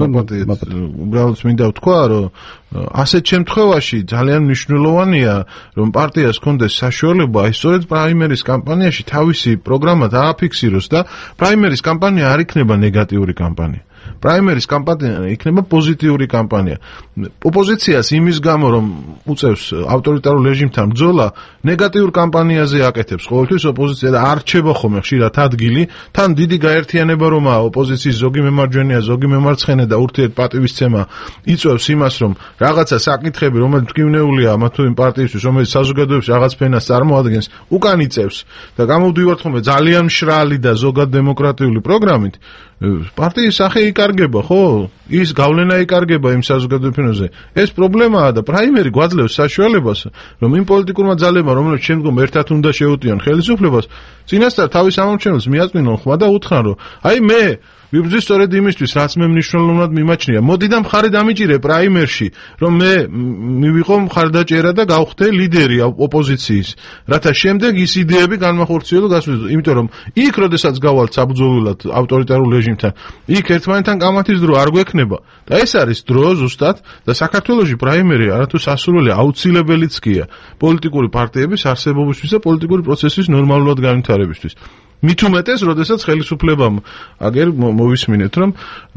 Speaker 4: უბრალოდ მინდა ვთქვა, რომ ასეთ შემთხვევაში ძალიან მნიშვნელოვანია, რომ პარტიას ჰქონდეს საშუალება აი სწორედ პრაიმერის კამპანიაში თავისი პროგრამა დააფიქსიროს და პრაიმერის კამპანია არ იქნება ნეგატიური კამპანია. პრაიმერის კამპანია იქნება პოზიტიური კამპანია. ოპოზიციას იმის გამო, რომ უწევს ავტორიტარულ რეჟიმთან ბრძოლა, ნეგატიურ კამპანიაზე აკეთებს ყოველთვის ოპოზიცია და არ რჩება ხოლმე ხშირად ადგილი, თან დიდი გაერთიანება რომაა ოპოზიციის ზოგი მემარჯვენეა, ზოგი მემარცხენე და ურთიერთპატივისცემა იწვევს იმას, რომ რაღაცა საკითხები, რომელიც მტკივნეულია ამა თუ იმ პარტიისთვის, რომელიც საზოგადოების რაღაც ფენას წარმოადგენს, უკან იწევს და გამოვდივართ ხოლმე ძალიან მშრალი და ზოგად დემოკრატიული პროგრამით, პარტიის სახე იკარგება, ხო? ის გავლენა იკარგება იმ საზოგადოებაზე. ეს პრობლემაა და პრაიმერი გვაძლევს საშუალებას, რომ იმ პოლიტიკურმა ძალებმა, რომლებიც შემდგომ ერთად უნდა შეუტიონ ხელისუფლებას, წინასწარ თავის ამომრჩეველს მიაწვინონ ხმა და უთხრან, რომ აი მე ვიბრძვი სწორედ იმისთვის, რაც მე მნიშვნელოვნად მიმაჩნია. მოდი და მხარე დამიჭირე პრაიმერში, რომ მე მივიღო მხარდაჭერა და გავხდე ლიდერი ოპოზიციის, რათა შემდეგ ის იდეები განმახორციელო გასვლით. იმიტომ რომ იქ, როდესაც გავალთ საბრძოლველად ავტორიტარულ რეჟიმთან, იქ ერთმანეთთან კამათის დრო არ გვექნება. და ეს არის დრო ზუსტად და საქართველოში პრაიმერი არათუ სასურველი აუცილებელიც გია პოლიტიკური პარტიების არსებობისთვის და პოლიტიკური პროცესის ნორმალურად განვითარებისთვის. მით უმეტეს, როდესაც ხელისუფლებამ აგერ მოვისმინეთ, რომ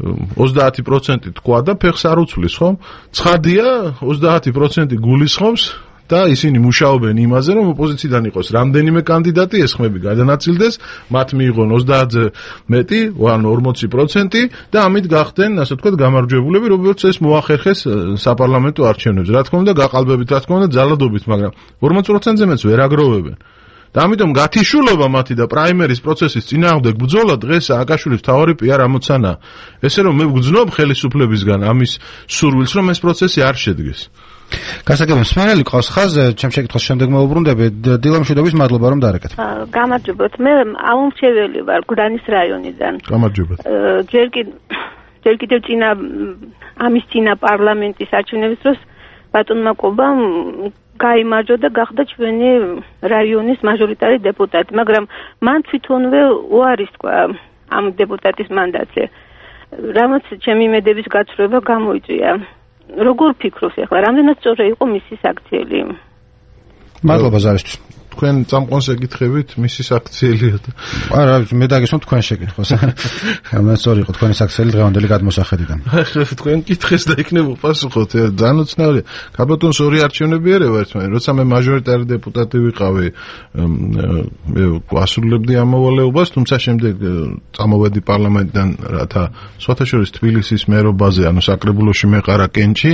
Speaker 4: 30% თქვა და ფეხს არ უცვლის, ხო? ცხადია, 30% გულისხმობს და ისინი მუშაობენ იმაზე, რომ ოპოზიციიდან იყოს რამდენიმე კანდიდატი, ეს ხმები გადანაწილდეს, მათ მიიღონ 30-ზე მეტი, ან 40% და ამით გახდნენ, ასე ვთქვათ, გამარჯვებულები, როგორც ეს მოახერხეს საპარლამენტო არჩევნებზე. რა თქმა უნდა, გაყალბებით, რა თქმა უნდა, ძალადობით, მაგრამ 40%-ზე მეც ვერ აგროვებენ. და ამიტომ გათიშულობა მათი და პრაიმერის პროცესის წინააღმდეგ ბრძოლა დღეს სააკაშვილის მთავარი პიარ ამოცანაა. ესე რომ მე ვგრძნობ ხელისუფლებისგან ამის სურვილს, რომ ეს პროცესი არ შედგეს.
Speaker 1: გასაგებია, მსმენელი ყავს ხაზზე, ჩემ შეკითხვის შემდეგ მოვუბრუნდები. დილა მშვიდობის, მადლობა რომ დაარეკეთ.
Speaker 8: გამარჯობათ. მე ამომრჩეველი ვარ გურანის რაიონიდან.
Speaker 4: გამარჯობათ.
Speaker 8: ჯერ კიდევ ამის წინა პარლამენტის არჩევნების დროს ბატონმა კობამ გაიმარჯვა და გახდა ჩვენი რაიონის მაჟორიტარი დეპუტატი, მაგრამ მან თვითონვე უარი თქვა ამ დეპუტატის მანდატზე. რამაც ჩემი იმედების გაცვლება გამოიწვია. როგორ ფიქრობს ახლა, რამდენად სწორი იყო მისი საქციელი?
Speaker 1: მადლობა ზარისთვის.
Speaker 4: თქვენ წამყვანს ეკითხებით მისი საქციელია და
Speaker 1: არა, მე დაგესვამ თქვენ შეკითხვას. ამას სწორი იყო თქვენი საქციელი დღევანდელი გადმოსახედიდან.
Speaker 4: თქვენ კითხეს და იქნება პასუხოთ, ძალიან უცნაურია. გაბატონს ორი არჩევნები ერევა ერთმანეთს, როცა მე მაჟორიტარი დეპუტატი ვიყავი, მე ასრულებდი ამ მოვალეობას, თუმცა შემდეგ წამოვედი პარლამენტიდან, რათა სხვათა შორის თბილისის მერობაზე, ანუ საკრებულოში მეყარა კენჭი,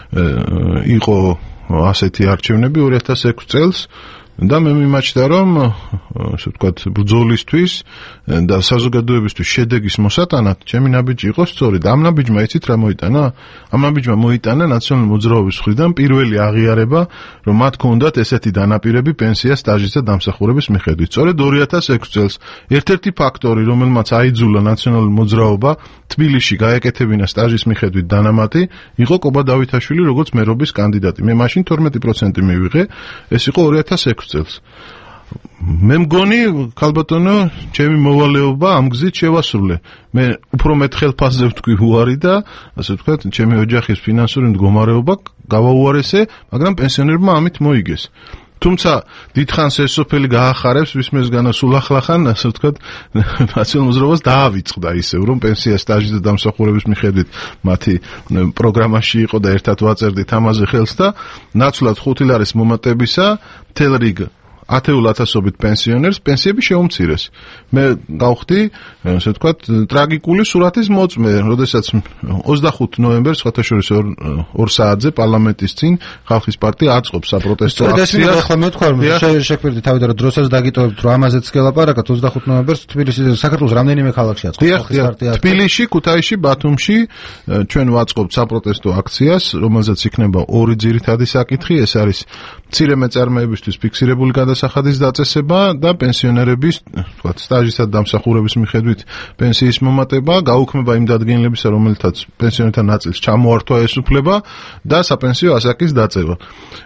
Speaker 4: იყო ასეთი არჩევნები 2006 წელს. და მე მიმაჩნდა, რომ ასე ვთქვათ, ბრძოლისთვის და საზოგადოებისთვის შედეგის მოსატანად ჩემი ნაბიჯი იყო სწორი. და ამ ნაბიჯმა იცით რა მოიტანა? ამ ნაბიჯმა მოიტანა ნაციონალური მოძრაობის მხრიდან პირველი აღიარება, რომ მათ ჰქონდათ ესეთი დანაპირები პენსია, სტაჟის და დამსახურების მიხედვით. სწორედ 2006 წელს ერთ-ერთი ფაქტორი, რომელმაც აიძულა ნაციონალური მოძრაობა თბილისში გაეკეთებინა სტაჟის მიხედვით დანამატი, იყო კობა დავითაშვილი როგორც მერობის კანდიდატი. მე მაშინ 12% მივიღე, ეს იყო 2006 წელს. მე მგონი, ქალბატონო, ჩემი მოვალეობა ამ გზით შევასრულე. მე უფრო მეტ ხელფასზე ვთქვი უარი და, ასე ვთქვათ, ჩემი ოჯახის ფინანსური მდგომარეობა გავაუარესე, მაგრამ პენსიონერმა ამით მოიგეს. თუმცა დიდხანს ეს სოფელი გაახარებს ვისმეს განასულ ახლახან, ასე ვთქვათ, ნაციონალურ მოძრაობას დაავიწყდა ისევ, რომ პენსია, სტაჟი და დამსახურების მიხედვით მათი პროგრამაში იყო და ერთად ვაწერდით ამაზე ხელს და ნაცვლად 5 ლარის მომატებისა მთელ რიგ 10,000-ობით პენსიონერს პენსიები შეუმცირეს. მე გავხდი, ასე ვთქვათ, ტრაგიკული სურათის მოწმე, როდესაც 25 ნოემბერს, სხვათა შორის 2 საათზე პარლამენტის წინ ხალხის პარტია აწყობს საპროტესტო აქციას.
Speaker 1: ახლა მე ვთქვა, რომ შეგვერდი თავიდან რომ დროსაც დაგიტოვებთ, რომ ამაზეც გელაპარაკოთ 25 ნოემბერს თბილისის საქართველოს რამდენიმე ქალაქში აწყობს ხალხის პარტია.
Speaker 4: თბილისში, ქუთაისში, ბათუმში ჩვენ ვაწყობთ საპროტესტო აქციას, რომელზეც იქნება ორი ძირითადი საკითხი, ეს არის მცირე მეწარმეებისთვის ფიქსირებული გადასახადის დაწესება და პენსიონერების, თქვათ, სტაჟისა და დამსახურების მიხედვით პენსიის მომატება გაუქმება იმ დადგენილებისა, რომელთაც პენსიონერთა ნაწილს ჩამოართვა ეს უფლება და საპენსიო ასაკის დაწევა.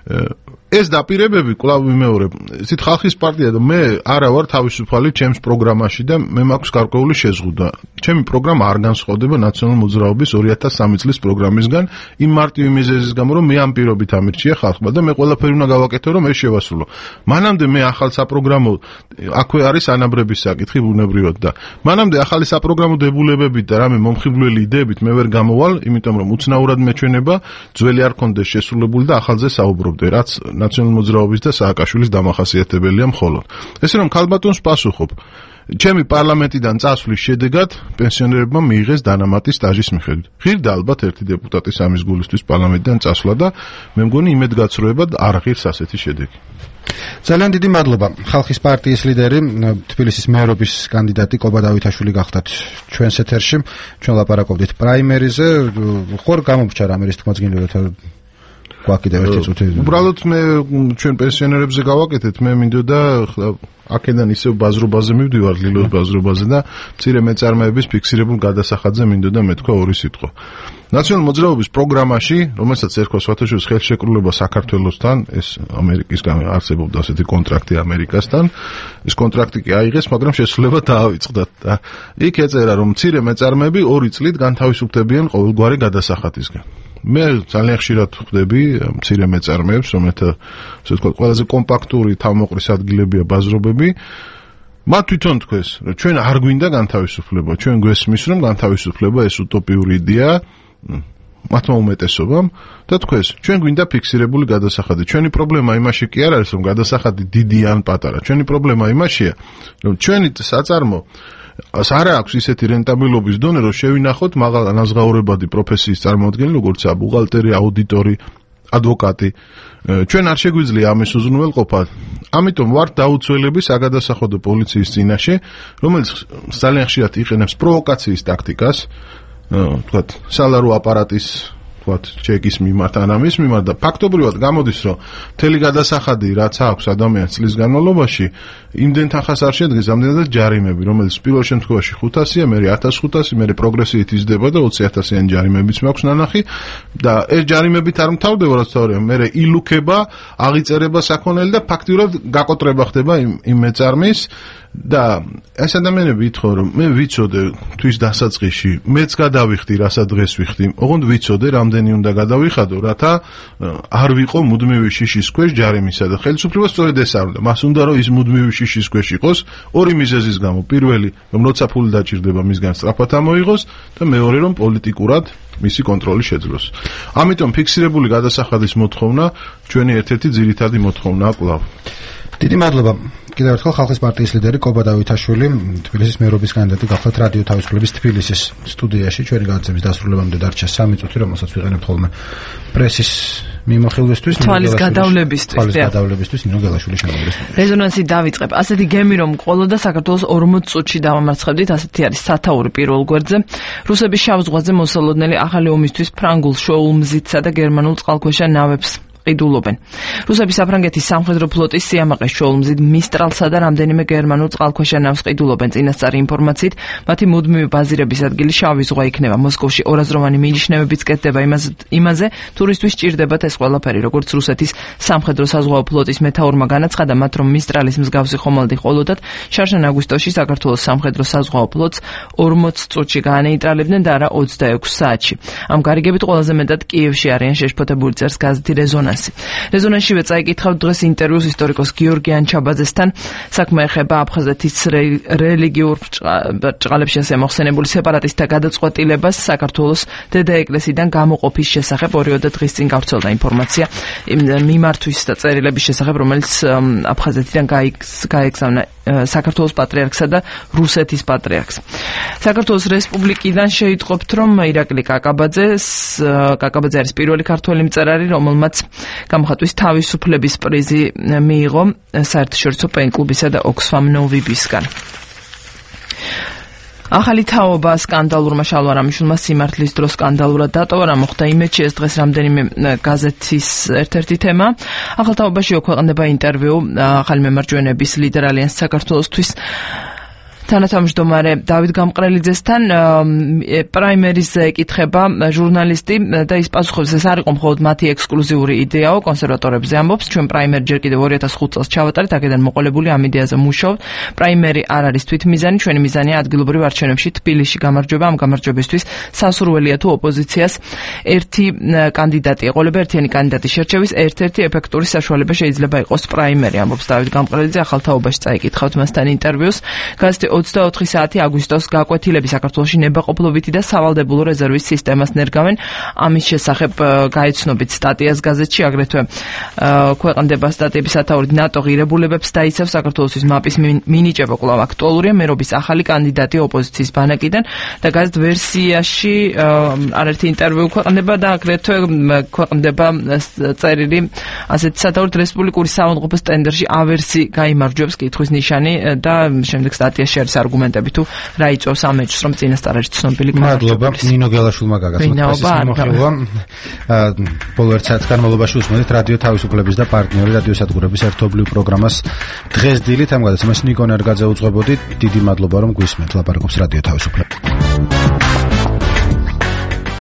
Speaker 4: ეს დაპირებები კვლავ ვიმეორებ. ისეთ ხალხის პარტია და მე არა ვარ თავისუფალი ჩემს პროგრამაში და მე მაქვს გარკვეული შეზღუდვა. ჩემი პროგრამა არ განსხვავდება ნაციონალური მოძრაობის 2003 წლის პროგრამისგან იმ მარტივი მიზეზის გამო, რომ მე ამ პირობით ამირჩია ხალხმა და მე ყველაფერი უნდა გავაკეთო, რომ ეს შევასრულო. მანამდე მე ახალ საპროგრამო აქვე არის ანაბრების საკითხი ბუნებრივად და მანამდე ახალი საპროგრამო დებულებებით და რამე მომხიბვლელი იდეებით მე ვერ გამოვალ, იმიტომ რომ უცნაურად მეჩვენება ძველი არ კონდეს შესრულებული და ახალზე საუბრობდე, რაც ნაციონალური მოძრაობის და სააკაშვილის დამახასიათებელია მხოლოდ. ესე რომ ქალბატონს პასუხობ. ჩემი პარლამენტიდან წასვლის შედეგად პენსიონერებმა მიიღეს დანამატი სტაჟის მიხედვით. ღირდა ალბათ ერთი დეპუტატი სამის გულისთვის პარლამენტიდან წასვლა და მე მგონი იმედგაცრუებად არ ღირს ასეთი შედეგი.
Speaker 1: ძალიან დიდი მადლობა. ხალხის პარტიის ლიდერი, თბილისის მერობის კანდიდატი კობა დავითაშვილი გახდათ ჩვენს ეთერში. ჩვენ ლაპარაკობდით პრაიმერიზე. ხوار გამობრჩა რამე ის თქმაც გინდოდა გვაკიდე ერთი წუთი.
Speaker 4: უბრალოდ მე ჩვენ პენსიონერებზე გავაკეთეთ, მე მინდოდა აქედან ისევ ბაზრობაზე მივდივარ, ლილოს ბაზრობაზე და მცირე მეწარმეების ფიქსირებულ გადასახადზე მინდოდა მეთქვა ორი სიტყვა. ნაციონალური მოძრაობის პროგრამაში, რომელსაც ერქვა სვათაშვილის ხელშეკრულება საქართველოსთან, ეს ამერიკისგან არსებობდა ასეთი კონტრაქტი ამერიკასთან, ეს კონტრაქტი კი აიღეს, მაგრამ შესრულება დაავიწყდათ და იქ ეწერა, რომ მცირე მეწარმეები 2 წლით განთავისუფლებიან ყოველგვარი გადასახადისგან. მე ძალიან ხშირად ხვდები მცირე მეწარმეებს, რომელთა ასე ვთქვათ, ყველაზე კომპაქტური თავმოყრის ადგილებია ბაზრობები. მათ თვითონ თქვეს, რომ ჩვენ არ გვინდა განთავისუფლება, ჩვენ გვესმის, რომ განთავისუფლება ეს უტოპიური იდეაა მათმა უმეტესობამ და თქვეს, ჩვენ გვინდა ფიქსირებული გადასახადი. ჩვენი პრობლემა იმაში კი არ არის, რომ გადასახადი დიდი ან პატარა. ჩვენი პრობლემა იმაშია, რომ ჩვენი საწარმო არ აქვს ისეთი რენტაბილობის დონე, რომ შევინახოთ მაღალ ანაზღაურებადი პროფესიის წარმოადგენელი, როგორიცაა ბუღალტერი, აუდიტორი, ადვოკატი. ჩვენ არ შეგვიძლია ამის უზრუნველყოფა. ამიტომ ვართ დაუცველები საგადასახადო პოლიციის წინაშე, რომელიც ძალიან ხშირად იყენებს პროვოკაციის ტაქტიკას, თქვათ, სალარო აპარატის ჩეკის მიმართ ან ამის მიმართ და ფაქტობრივად გამოდის, რომ მთელი გადასახადი რაც აქვს ადამიანს წლის განმავლობაში, იმდენ თანხას არ შედგეს, ამდენადაც ჯარიმები, რომელიც პირველ შემთხვევაში 500-ია, მერე 1500, მერე პროგრესიით იზრდება და 20,000-იანი ჯარიმებიც მაქვს ნანახი და ეს ჯარიმებით არ მთავრდება, რაც თავია, მერე ილუქება, აღიწერება საქონელი და ფაქტიურად გაკოტრება ხდება იმ მეწარმის და ეს ადამიანები ითხოვენ, რომ მე ვიცოდე თვის დასაწყისში, მეც გადავიხდი, რასაც დღეს ვიხდი, ოღონდ ვიცოდე, რამდენი უნდა გადავიხადო, რათა არ ვიყო მუდმივი შიშის ქვეშ ჯარიმისა და ხელისუფლებას სწორედ ეს არ უნდა. მას უნდა რომ ის მუდმივი შიშის ქვეშ იყოს ორი მიზეზის გამო. პირველი, რომ როცა ფული დაჭირდება, მისგან სწრაფად ამოიღოს და მეორე, რომ პოლიტიკურად მისი კონტროლი შეძლოს. ამიტომ ფიქსირებული გადასახადის მოთხოვნა ჩვენი ერთ-ერთი ძირითადი მოთხოვნაა კვლავ.
Speaker 1: დიდი მადლობა. კიდევ ერთხელ ხალხის პარტიის ლიდერი კობა დავითაშვილი, თბილისის მერობის კანდიდატი გახლავთ რადიო თავისუფლების თბილისის სტუდიაში. ჩვენი განაცემის დასრულებამდე დარჩა 3 წუთი, რომელსაც ვიყენებთ ხოლმე პრესის მიმოხილვისთვის,
Speaker 2: თვალის გადავლებისთვის, ნინო გელაშვილი შემოგვიდეს.
Speaker 1: რეზონანსი
Speaker 2: დავიწყებ. ასეთი გემი რომ ყოლოდა საქართველოს 40 წუთში დავამარცხებდით, ასეთი არის სათაური პირველ გვერდზე. რუსების შავ ზღვაზე მოსალოდნელი ახალი ომისთვის ფრანგულ შოუმზიტსა და გერმანულ წყალქვეშა ნავებს ყიდულობენ. რუსები საფრანგეთის სამხედრო ფლოტის სიამაყეს შოულმზით მისტრალსა და რამდენიმე გერმანულ წყალქვეშა ნავს ყიდულობენ. წინასწარი ინფორმაციით, მათი მუდმივი ბაზირების ადგილი შავი ზღვა იქნება. მოსკოვში ორაზროვანი მილიჩნევებიც კეთდება იმაზე, თურისთვის სჭირდებათ ეს ყველაფერი, როგორც რუსეთის სამხედრო საზღვაო ფლოტის მეთაურმა განაცხადა, მათ რომ მისტრალის მსგავსი ხომალდი ყოლოდათ, შარშან აგვისტოში საქართველოს სამხედრო საზღვაო ფლოტს 40 წუთში გაანეიტრალებდნენ და არა 26 საათში. ამ გარიგებით ყველაზე მეტად კიევში არიან შეშფოთებული, წერს გაზეთი რეზონანსი. რეზონანსშივე წაიკითხავთ დღეს ინტერვიუს ისტორიკოს გიორგი ანჩაბაძესთან. საქმე ეხება აფხაზეთის რელიგიურ ბრჭყალებში ასე მოხსენებული სეპარატისტთა გადაწყვეტილებას საქართველოს დედა ეკლესიიდან გამოყოფის შესახებ. 2 დღის წინ გავრცელდა ინფორმაცია მიმართვის და წერილების შესახებ, რომელიც აფხაზეთიდან გაეგზავნა საქართველოს პატრიარქსა და რუსეთის პატრიარქს. საქართველოს რესპუბლიკიდან შეიტყობთ, რომ ირაკლი კაკაბაძე არის პირველი ქართველი მწერალი, რომელმაც გამოხატვის თავისუფლების პრიზი მიიღო საერთაშორისო პენკლუბისა და ოქსფამ ნოვიბისგან. ახალი თაობა სკანდალურმა შალვარამიშვილმა სიმართლის დროს სკანდალურად დატოვა, რა მოხდა იმედში, ეს დღეს რამდენიმე გაზეთის ერთ-ერთი თემა. ახალ თაობაში ქვეყნდება ინტერვიუ ახალი მემარჯვენეების ლიდერ ალიანს საქართველოსთვის თანათავმჯდომარე დავით გამყრელიძესთან. პრაიმერიზე ეკითხება ჟურნალისტი და ის პასუხობს, ეს არ იყო მხოლოდ მათი ექსკლუზიური იდეაო, კონსერვატორებზე ამბობს, ჩვენ პრაიმერი ჯერ კიდევ 2005 წელს ჩავატარეთ, აქედან მოყოლებული ამ იდეაზე მუშაობთ. პრაიმერი არ არის თვითმიზანი, ჩვენი მიზანია ადგილობრივ არჩევნებში თბილისში გამარჯვება, ამ გამარჯვებისთვის სასურველია თუ ოპოზიციას ერთი კანდიდატი ეყოლება, ერთიანი კანდიდატის შერჩევის ერთ-ერთი ეფექტური საშუალება შეიძლება იყოს პრაიმერი, ამბობს დავით გამყრელიძე. ახალ თაობაში წაიკითხავთ მასთან ინტერვიუს. გაზეთი 24 საათი აგვისტოს გაკვეთილები საქართველოში ნებაყოფლობითი და სავალდებულო რეზერვის სისტემას ნერგავენ. ამის შესახებ გაეცნობით სტატიას გაზეთში, აგრეთვე ქვეყნდება სტატიების სათაურით ნატო ღირებულებებს დაიცავს საქართველოსთვის მაპის მინიჭება კვლავ აქტუალურია, მერობის ახალი კანდიდატი ოპოზიციის ბანაკიდან და გაზეთ ვერსიაში არერთი ინტერვიუ ქვეყნდება და აგრეთვე ქვეყნდება წერილი ასეთი სათაურით რესპუბლიკური საავადმყოფოს ტენდერში ავერსი გაიმარჯვებს კითხვის ნიშანი და შემდეგ სტატიაში არგუმენტები თუ რა იწვევს ამ ეჭვს, რომ წინასწარ არის ცნობილი
Speaker 1: მადლობა ნინო გელაშვილმა გაგაცნოთ. ბოლო ერთ საათის განმავლობაში უსმენთ რადიო თავისუფლების და პარტნიორი რადიოსადგურების ერთობლივ პროგრამას დღეს დილით ამ გადაცემას ნიკო ნერგაძე უძღვებოდი. დიდი მადლობა რომ გვისმენთ. ლაპარაკობს რადიო თავისუფლება.